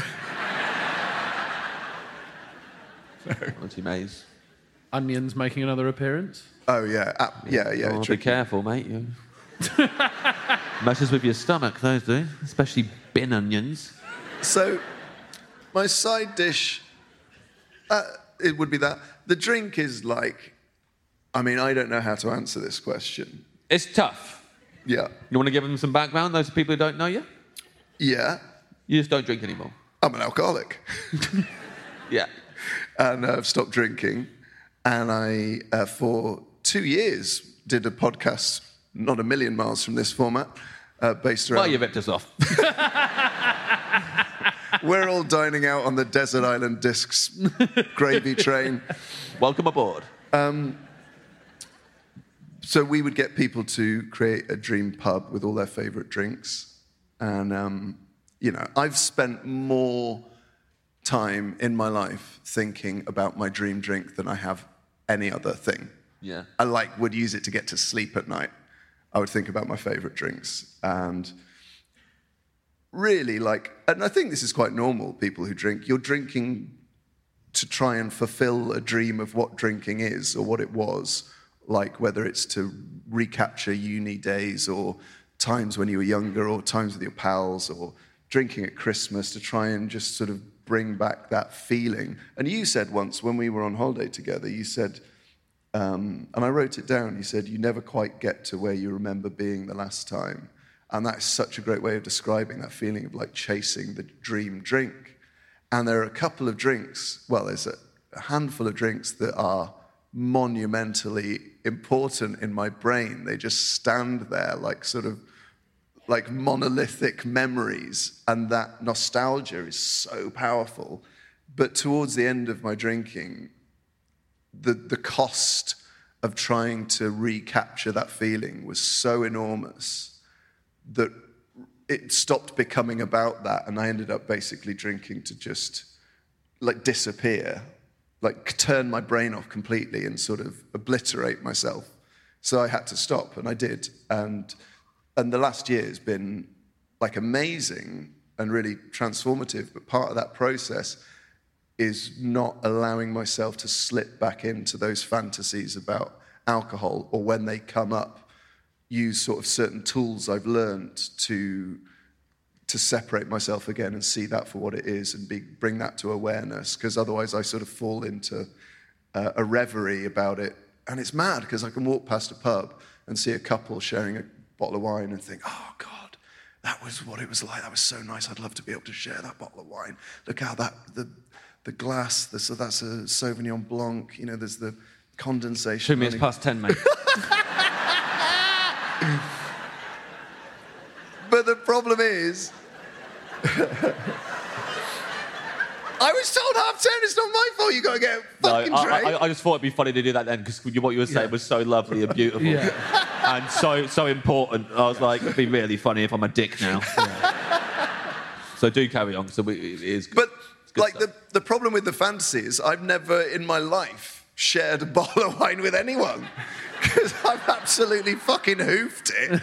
Speaker 5: Auntie May's.
Speaker 1: Onions making another appearance.
Speaker 6: Oh yeah, uh, yeah, yeah.
Speaker 5: Oh, be
Speaker 6: tricky.
Speaker 5: careful, mate. You... Messes with your stomach, those do. Especially bin onions.
Speaker 6: So, my side dish, uh, it would be that. The drink is like, I mean, I don't know how to answer this question.
Speaker 5: It's tough.
Speaker 6: Yeah,
Speaker 5: You want to give them some background, those people who don't know you?
Speaker 6: yeah.
Speaker 5: You just don't drink anymore.
Speaker 6: I'm an alcoholic,
Speaker 5: Yeah.
Speaker 6: and uh, I've stopped drinking. And I, uh, for two years, did a podcast, not a million miles from this format, uh, based around.
Speaker 5: Well, you ripped us off.
Speaker 6: We're all dining out on the Desert Island Discs gravy train.
Speaker 5: Welcome aboard.
Speaker 6: So we would get people to create a dream pub with all their favourite drinks. And, um, you know, I've spent more time in my life thinking about my dream drink than I have any other thing.
Speaker 5: Yeah.
Speaker 6: I, like, would use it to get to sleep at night. I would think about my favourite drinks. And really, like, and I think this is quite normal, people who drink, you're drinking to try and fulfill a dream of what drinking is or what it was, like whether it's to recapture uni days or times when you were younger or times with your pals or drinking at Christmas to try and just sort of bring back that feeling. And you said once when we were on holiday together, you said, um, and I wrote it down, you said, you never quite get to where you remember being the last time. And that is such a great way of describing that feeling of like chasing the dream drink. And there are a couple of drinks, well, there's a, a handful of drinks that are monumentally important in my brain. They just stand there like sort of like monolithic memories, and that nostalgia is so powerful. But towards the end of my drinking, the the cost of trying to recapture that feeling was so enormous that it stopped becoming about that, and I ended up basically drinking to just like disappear, like turn my brain off completely and sort of obliterate myself. So I had to stop, and I did. And and the last year has been like amazing and really transformative, but part of that process is not allowing myself to slip back into those fantasies about alcohol, or when they come up, use sort of certain tools I've learned to to separate myself again and see that for what it is, and be, bring that to awareness, because otherwise I sort of fall into uh, a reverie about it. And it's mad, because I can walk past a pub and see a couple sharing a bottle of wine and think, oh God, that was what it was like. That was so nice. I'd love to be able to share that bottle of wine. Look how that, the the glass, the, so that's a Sauvignon Blanc, you know, there's the condensation.
Speaker 5: Two minutes past ten, mate.
Speaker 6: But the problem is, I was told half ten, it's not my fault, you got to get a fucking
Speaker 5: no,
Speaker 6: drink.
Speaker 5: I, I, I just thought it'd be funny to do that then, because what you were saying yeah. was so lovely and beautiful. Yeah. And so so important. I was like, it'd be really funny if I'm a dick now. Yeah. So do carry on, so we, it is good.
Speaker 6: But, like, the, the problem with the fantasy is I've never in my life shared a bottle of wine with anyone, because I've absolutely fucking hoofed it.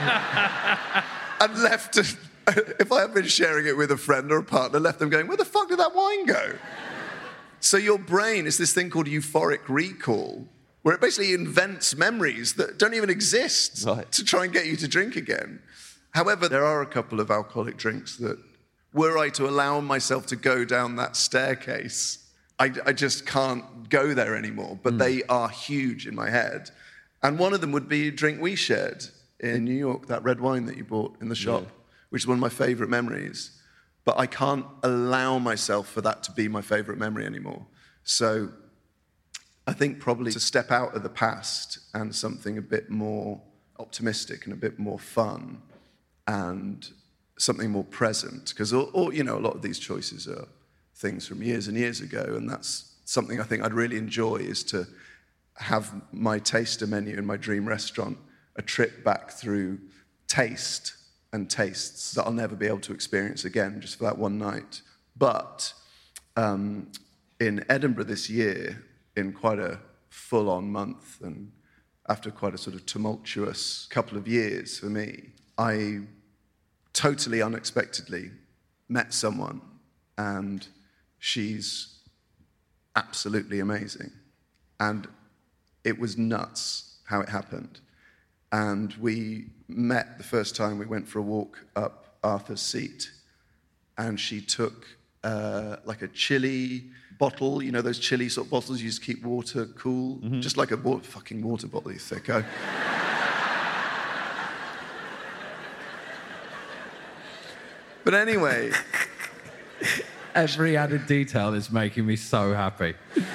Speaker 6: And left, a, if I had been sharing it with a friend or a partner, left them going, where the fuck did that wine go? So your brain is this thing called euphoric recall, where it basically invents memories that don't even exist right. to try and get you to drink again. However, there are a couple of alcoholic drinks that, were I to allow myself to go down that staircase, I, I just can't go there anymore. But mm. they are huge in my head. And one of them would be a drink we shared in New York, that red wine that you bought in the shop, yeah. which is one of my favourite memories. But I can't allow myself for that to be my favourite memory anymore. So I think probably to step out of the past and something a bit more optimistic and a bit more fun and something more present, because all, all, you know, a lot of these choices are things from years and years ago, and that's something I think I'd really enjoy, is to have my taster menu in my dream restaurant a trip back through taste and tastes that I'll never be able to experience again, just for that one night. But um, in Edinburgh this year, in quite a full-on month, and after quite a sort of tumultuous couple of years for me, I totally unexpectedly met someone, and she's absolutely amazing. And it was nuts how it happened. And we met the first time we went for a walk up Arthur's Seat, and she took uh, like a chili bottle, you know, those chili sort of bottles you use to keep water cool, mm-hmm. just like a water, fucking water bottle, you thicko. But anyway,
Speaker 1: every added detail is making me so happy.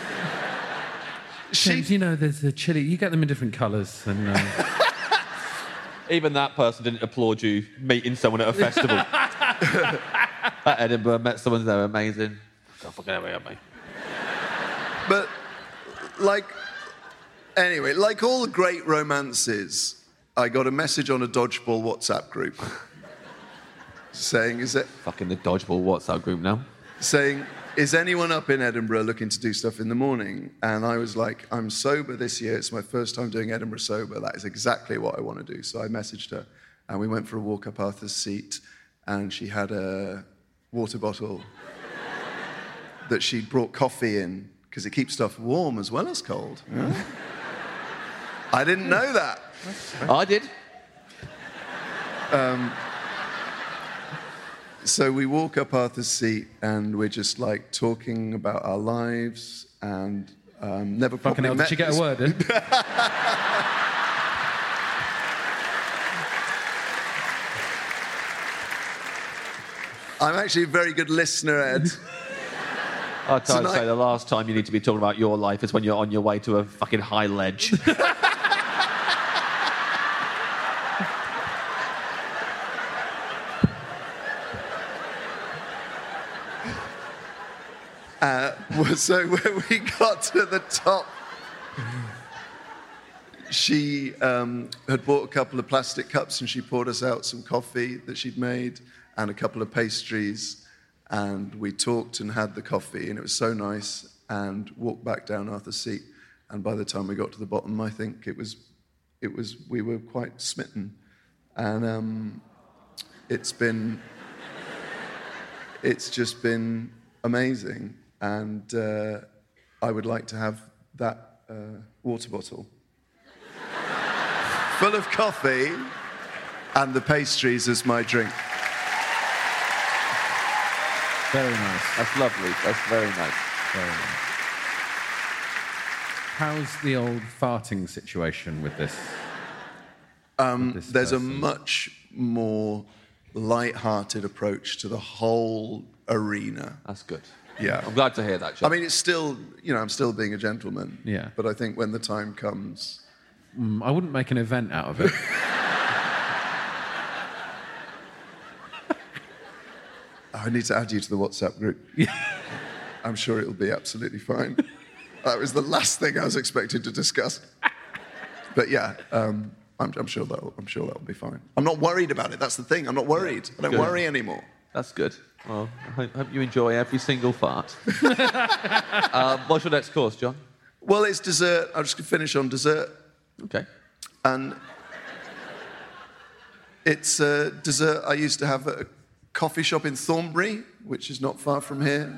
Speaker 1: She, James, you know, there's the chili. You get them in different colours, and uh...
Speaker 5: even that person didn't applaud you meeting someone at a festival. At Edinburgh, met someone there, amazing. God, fucking hell, me.
Speaker 6: But like, anyway, like all the great romances, I got a message on a dodgeball WhatsApp group. Saying, is it...
Speaker 5: Fucking the dodgeball WhatsApp group now.
Speaker 6: Saying, is anyone up in Edinburgh looking to do stuff in the morning? And I was like, I'm sober this year. It's my first time doing Edinburgh sober. That is exactly what I want to do. So I messaged her, and we went for a walk up Arthur's Seat, and she had a water bottle that she'd brought coffee in, because it keeps stuff warm as well as cold. Huh? I didn't know that.
Speaker 5: I did.
Speaker 6: Um... So we walk up Arthur's Seat, and we're just like talking about our lives, and um, never
Speaker 1: Fucking
Speaker 6: probably
Speaker 1: hell,
Speaker 6: met.
Speaker 1: Did you get a word in?
Speaker 6: I'm actually a very good listener, Ed.
Speaker 5: I'd
Speaker 6: Tonight-
Speaker 5: say the last time you need to be talking about your life is when you're on your way to a fucking high ledge.
Speaker 6: Uh, so when we got to the top, she um, had bought a couple of plastic cups and she poured us out some coffee that she'd made and a couple of pastries. And we talked and had the coffee, and it was so nice, and walked back down Arthur's Seat. And by the time we got to the bottom, I think it was, it was we were quite smitten. And um, it's been, it's just been amazing. And uh, I would like to have that uh, water bottle full of coffee and the pastries as my drink.
Speaker 1: Very nice.
Speaker 5: That's lovely. That's very nice.
Speaker 1: Very nice. How's the old farting situation with this?
Speaker 6: Um,
Speaker 1: with this
Speaker 6: there's
Speaker 1: person?
Speaker 6: a much more light-hearted approach to the whole arena.
Speaker 5: That's good.
Speaker 6: Yeah.
Speaker 5: I'm glad to hear that, John.
Speaker 6: I mean, it's still, you know, I'm still being a gentleman.
Speaker 1: Yeah.
Speaker 6: But I think when the time comes...
Speaker 1: Mm, I wouldn't make an event out of it.
Speaker 6: I need to add you to the WhatsApp group. I'm sure it'll be absolutely fine. That was the last thing I was expected to discuss. But yeah, um, I'm, I'm sure that'll, I'm sure that'll be fine. I'm not worried about it. That's the thing. I'm not worried. I don't
Speaker 5: Good.
Speaker 6: worry anymore.
Speaker 5: That's good. Well, I hope, hope you enjoy every single fart. um, what's your next course, John?
Speaker 6: Well, it's dessert. I'm just going to finish on dessert.
Speaker 5: Okay.
Speaker 6: And it's uh, dessert I used to have at a coffee shop in Thornbury, which is not far from here.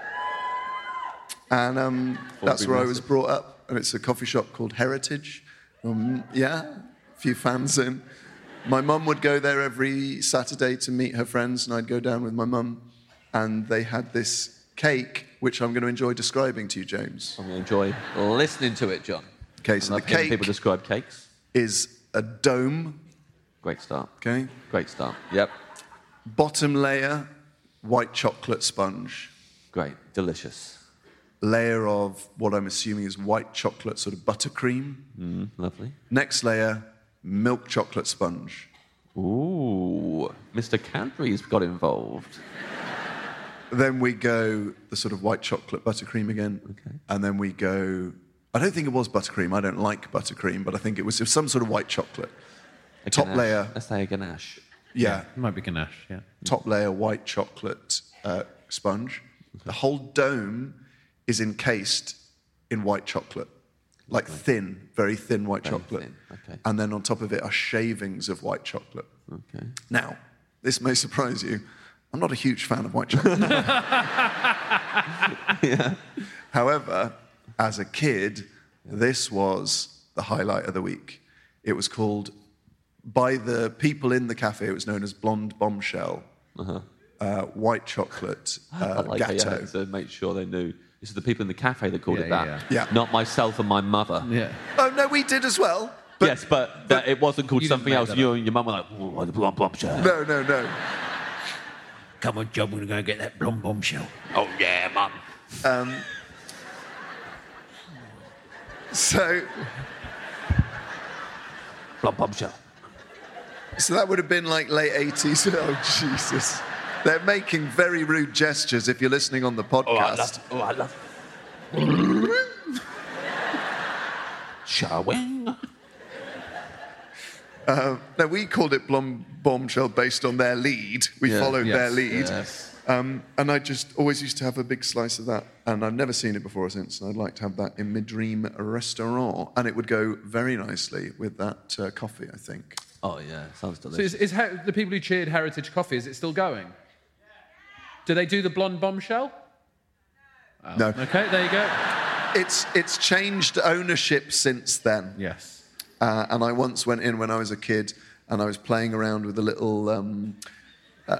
Speaker 6: And um, that's where I was brought up. And it's a coffee shop called Heritage. Um, yeah, a few fans in. My mum would go there every Saturday to meet her friends, and I'd go down with my mum. And they had this cake, which I'm going to enjoy describing to you, James.
Speaker 5: I'm going to enjoy listening to it, John.
Speaker 6: Okay, so
Speaker 5: I
Speaker 6: the
Speaker 5: love hearing
Speaker 6: cake
Speaker 5: people describe cakes.
Speaker 6: is a dome.
Speaker 5: Great start.
Speaker 6: Okay.
Speaker 5: Great start. Yep.
Speaker 6: Bottom layer, white chocolate sponge.
Speaker 5: Great. Delicious.
Speaker 6: Layer of what I'm assuming is white chocolate, sort of buttercream.
Speaker 5: Mm, lovely.
Speaker 6: Next layer, milk chocolate sponge.
Speaker 5: Ooh. Mister Cadbury's got involved.
Speaker 6: Then we go the sort of white chocolate buttercream again.
Speaker 5: Okay.
Speaker 6: And then we go... I don't think it was buttercream. I don't like buttercream, but I think it was some sort of white chocolate.
Speaker 5: A
Speaker 6: Top
Speaker 5: ganache.
Speaker 6: layer.
Speaker 5: Let's say a ganache.
Speaker 6: Yeah.
Speaker 1: It might be ganache, yeah.
Speaker 6: Top layer white chocolate uh, sponge. The whole dome is encased in white chocolate. Like thin, very thin white
Speaker 5: Very
Speaker 6: chocolate.
Speaker 5: thin, okay.
Speaker 6: And then on top of it are shavings of white chocolate.
Speaker 5: Okay.
Speaker 6: Now, this may surprise you. I'm not a huge fan of white chocolate.
Speaker 5: Yeah.
Speaker 6: However, as a kid, this was the highlight of the week. It was called, by the people in the cafe, it was known as Blonde Bombshell, uh-huh. uh, white chocolate uh,
Speaker 5: I like how you
Speaker 6: gâteau.
Speaker 5: had to make sure they knew. This is the people in the cafe that called
Speaker 1: Yeah,
Speaker 5: it that.
Speaker 1: yeah,
Speaker 6: yeah. Yeah.
Speaker 5: Not myself and my mother.
Speaker 1: Yeah.
Speaker 6: Oh, no, we did as well. But
Speaker 5: yes, but, that it wasn't called
Speaker 1: You didn't
Speaker 5: something
Speaker 1: make
Speaker 5: else.
Speaker 1: that
Speaker 5: You and your mum were like, oh, the blom blom shell.
Speaker 6: No, no, no.
Speaker 7: Come on, John, we're going to go get that blonde bombshell.
Speaker 5: Oh, yeah, mum.
Speaker 6: Um, so,
Speaker 5: Blom bombshell.
Speaker 6: so that would have been like late eighties. Oh, Jesus. They're making very rude gestures if you're listening on the podcast.
Speaker 5: Oh, I love. Oh, I love. Shawing.
Speaker 6: Uh, no, we called it Blom Bombshell based on their lead. We
Speaker 5: Yeah.
Speaker 6: followed
Speaker 1: Yes,
Speaker 6: their lead.
Speaker 5: yes.
Speaker 6: Um, and I just always used to have a big slice of that. And I've never seen it before or since. And I'd like to have that in my dream restaurant. And it would go very nicely with that uh, coffee, I think.
Speaker 5: Oh, yeah. Sounds
Speaker 1: So
Speaker 5: delicious.
Speaker 1: is, is Her- the people who cheered Heritage Coffee, is it still going? Do they do the blonde bombshell? Oh.
Speaker 6: No.
Speaker 1: Okay, there you go.
Speaker 6: It's, it's changed ownership since then.
Speaker 1: Yes.
Speaker 6: Uh, and I once went in when I was a kid and I was playing around with a little... Um, uh,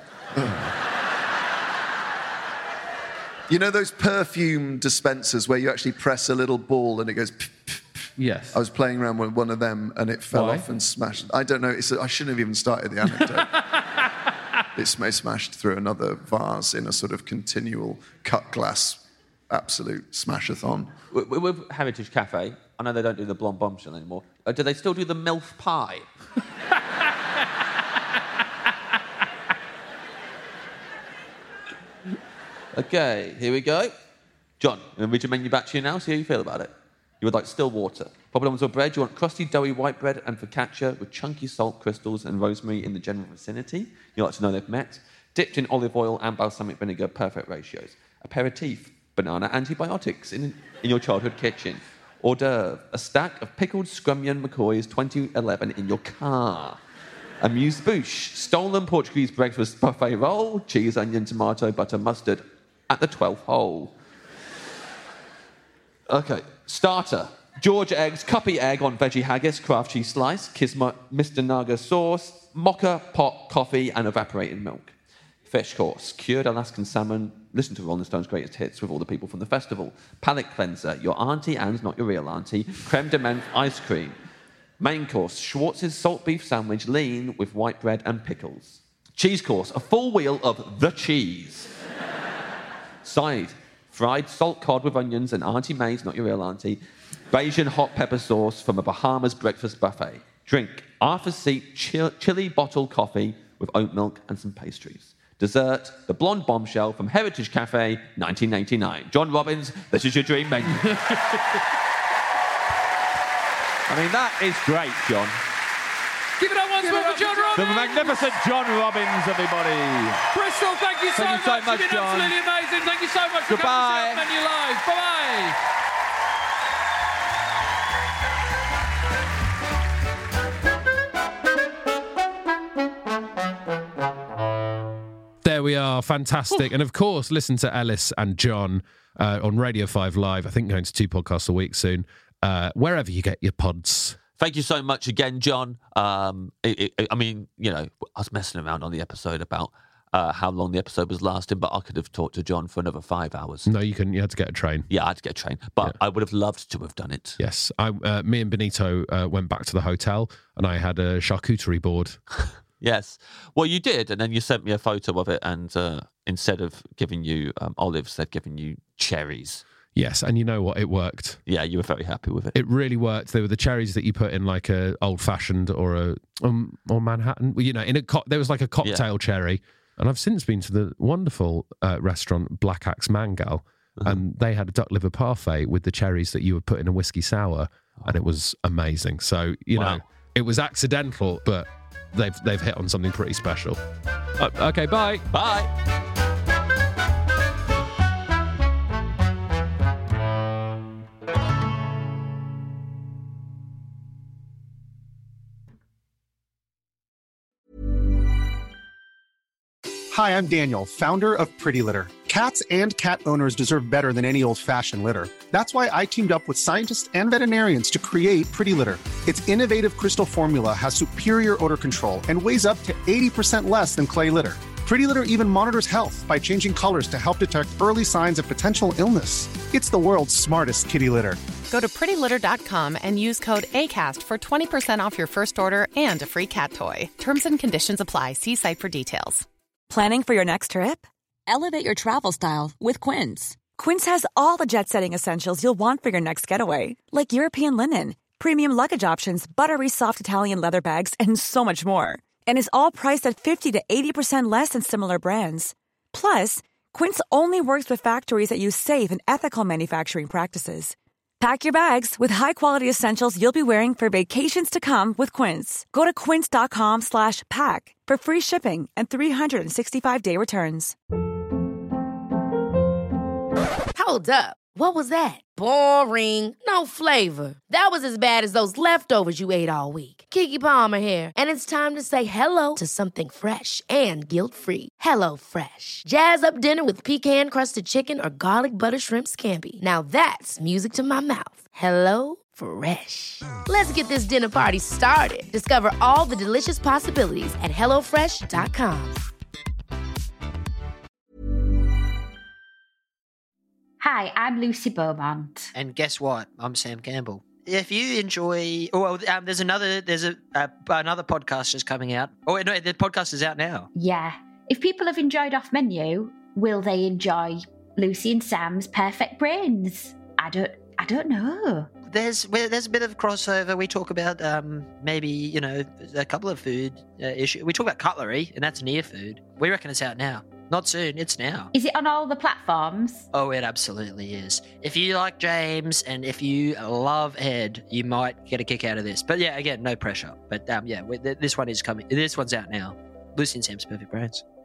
Speaker 6: you know those perfume dispensers where you actually press a little ball and it goes... Pff, pff, pff?
Speaker 1: Yes.
Speaker 6: I was playing around with one of them and it fell
Speaker 1: Why?
Speaker 6: off and smashed. I don't know. It's a, I shouldn't have even started the anecdote. It sm- smashed through another vase in a sort of continual cut glass, absolute smash-a-thon.
Speaker 5: With, with Heritage Cafe, I know they don't do the blonde bombshell anymore. Uh, do they still do the MILF pie? Okay, here we go. John, I'm going to read your menu back to you now, see how you feel about it. You would like still water. Poppadoms or bread, you want crusty, doughy white bread and focaccia with chunky salt crystals and rosemary in the general vicinity. You like to know they've met. Dipped in olive oil and balsamic vinegar, perfect ratios. Aperitif, banana antibiotics in, in your childhood kitchen. Hors d'oeuvre, a stack of pickled scrummian McCoys twenty eleven in your car. Amuse-bouche, stolen Portuguese breakfast buffet roll, cheese, onion, tomato, butter, mustard at the twelfth hole. Okay, starter. George eggs, cuppy egg on veggie haggis, Kraft cheese slice, Kismet, Mister Naga sauce, mocha pot coffee, and evaporated milk. Fish course, cured Alaskan salmon. Listen to Rolling Stone's greatest hits with all the people from the festival. Palate cleanser, your auntie and not your real auntie, creme de menthe ice cream. Main course, Schwartz's salt beef sandwich, lean with white bread and pickles. Cheese course, a full wheel of the cheese. Side, fried salt cod with onions and Auntie May's, not your real auntie, Bayesian hot pepper sauce from a Bahamas breakfast buffet. Drink, Arthur's Seat chill, chili bottle coffee with oat milk and some pastries. Dessert, the blonde bombshell from Heritage Cafe, nineteen eighty-nine. John Robbins, this is your dream menu.
Speaker 7: I mean, that is great, John.
Speaker 1: Give it up once more for John Robbins.
Speaker 7: The magnificent John Robbins, everybody.
Speaker 1: Bristol, thank you so
Speaker 7: Thank you so
Speaker 1: much.
Speaker 7: much,
Speaker 1: You've been
Speaker 7: John.
Speaker 1: absolutely amazing. Thank you so much for
Speaker 7: Goodbye.
Speaker 1: coming to Menu Live. Bye-bye. There we are, fantastic. And of course, listen to Ellis and John uh, on Radio five Live. I think going to two podcasts a week soon. Uh, wherever you get your pods.
Speaker 5: Thank you so much again, John. Um, it, it, I mean, you know, I was messing around on the episode about uh, how long the episode was lasting, but I could have talked to John for another five hours.
Speaker 1: No, you couldn't. You had to get a train.
Speaker 5: Yeah, I had to get a train, but
Speaker 1: Yeah.
Speaker 5: I would have loved to have done it.
Speaker 1: Yes. I, uh, me and Benito uh, went back to the hotel and I had a charcuterie board.
Speaker 5: Yes. Well, you did, and then you sent me a photo of it, and uh, instead of giving you um, olives, they'd given you cherries.
Speaker 1: Yes, and you know what? It worked.
Speaker 5: Yeah, you were very happy with it.
Speaker 1: It really worked. They were the cherries that you put in like a old fashioned or a um, or Manhattan. Well, you know, in a co- there was like a cocktail
Speaker 5: Yeah.
Speaker 1: cherry. And I've since been to the wonderful uh, restaurant Black Axe Mangal,
Speaker 5: Uh-huh.
Speaker 1: and they had a duck liver parfait with the cherries that you would put in a whiskey sour, and it was amazing. So you
Speaker 5: Wow.
Speaker 1: know, it was accidental, but they've they've hit on something pretty special. Uh, okay, bye.
Speaker 5: Bye.
Speaker 9: Hi, I'm Daniel, founder of Pretty Litter. Cats and cat owners deserve better than any old-fashioned litter. That's why I teamed up with scientists and veterinarians to create Pretty Litter. Its innovative crystal formula has superior odor control and weighs up to eighty percent less than clay litter. Pretty Litter even monitors health by changing colors to help detect early signs of potential illness. It's the world's smartest kitty litter.
Speaker 10: Go to pretty litter dot com and use code ACAST for twenty percent off your first order and a free cat toy. Terms and conditions apply. See site for details.
Speaker 3: Planning for your next trip?
Speaker 11: Elevate your travel style with Quince.
Speaker 3: Quince has all the jet-setting essentials you'll want for your next getaway, like European linen, premium luggage options, buttery soft Italian leather bags, and so much more. And is all priced at fifty to eighty percent less than similar brands. Plus, Quince only works with factories that use safe and ethical manufacturing practices. Pack your bags with high-quality essentials you'll be wearing for vacations to come with Quince. Go to quince dot com slash pack for free shipping and three sixty-five day returns.
Speaker 2: Hold up. What was that? Boring. No flavor. That was as bad as those leftovers you ate all week. Keke Palmer here, and it's time to say hello to something fresh and guilt-free. Hello Fresh. Jazz up dinner with pecan-crusted chicken or garlic butter shrimp scampi. Now that's music to my mouth. Hello Fresh. Let's get this dinner party started. Discover all the delicious possibilities at hello fresh dot com.
Speaker 11: Hi, I'm Lucy Beaumont.
Speaker 12: And guess what? I'm Sam Campbell. If you enjoy, oh, well, um, there's another, there's a uh, another podcast just coming out. Oh, no, the podcast is out now.
Speaker 11: Yeah. if people have enjoyed Off Menu, will they enjoy Lucy and Sam's Perfect Brains? I don't, I don't know.
Speaker 12: There's well, there's a bit of crossover. We talk about um, maybe, you know, a couple of food uh, issues. We talk about cutlery, and that's near food. We reckon it's out now. Not soon, it's now.
Speaker 11: Is it on all the platforms?
Speaker 12: Oh, it absolutely is. If you like James and if you love Ed, you might get a kick out of this. But yeah, again, no pressure. But um, yeah, th- this one is coming. This one's out now. Lucy and Sam's Perfect Brains.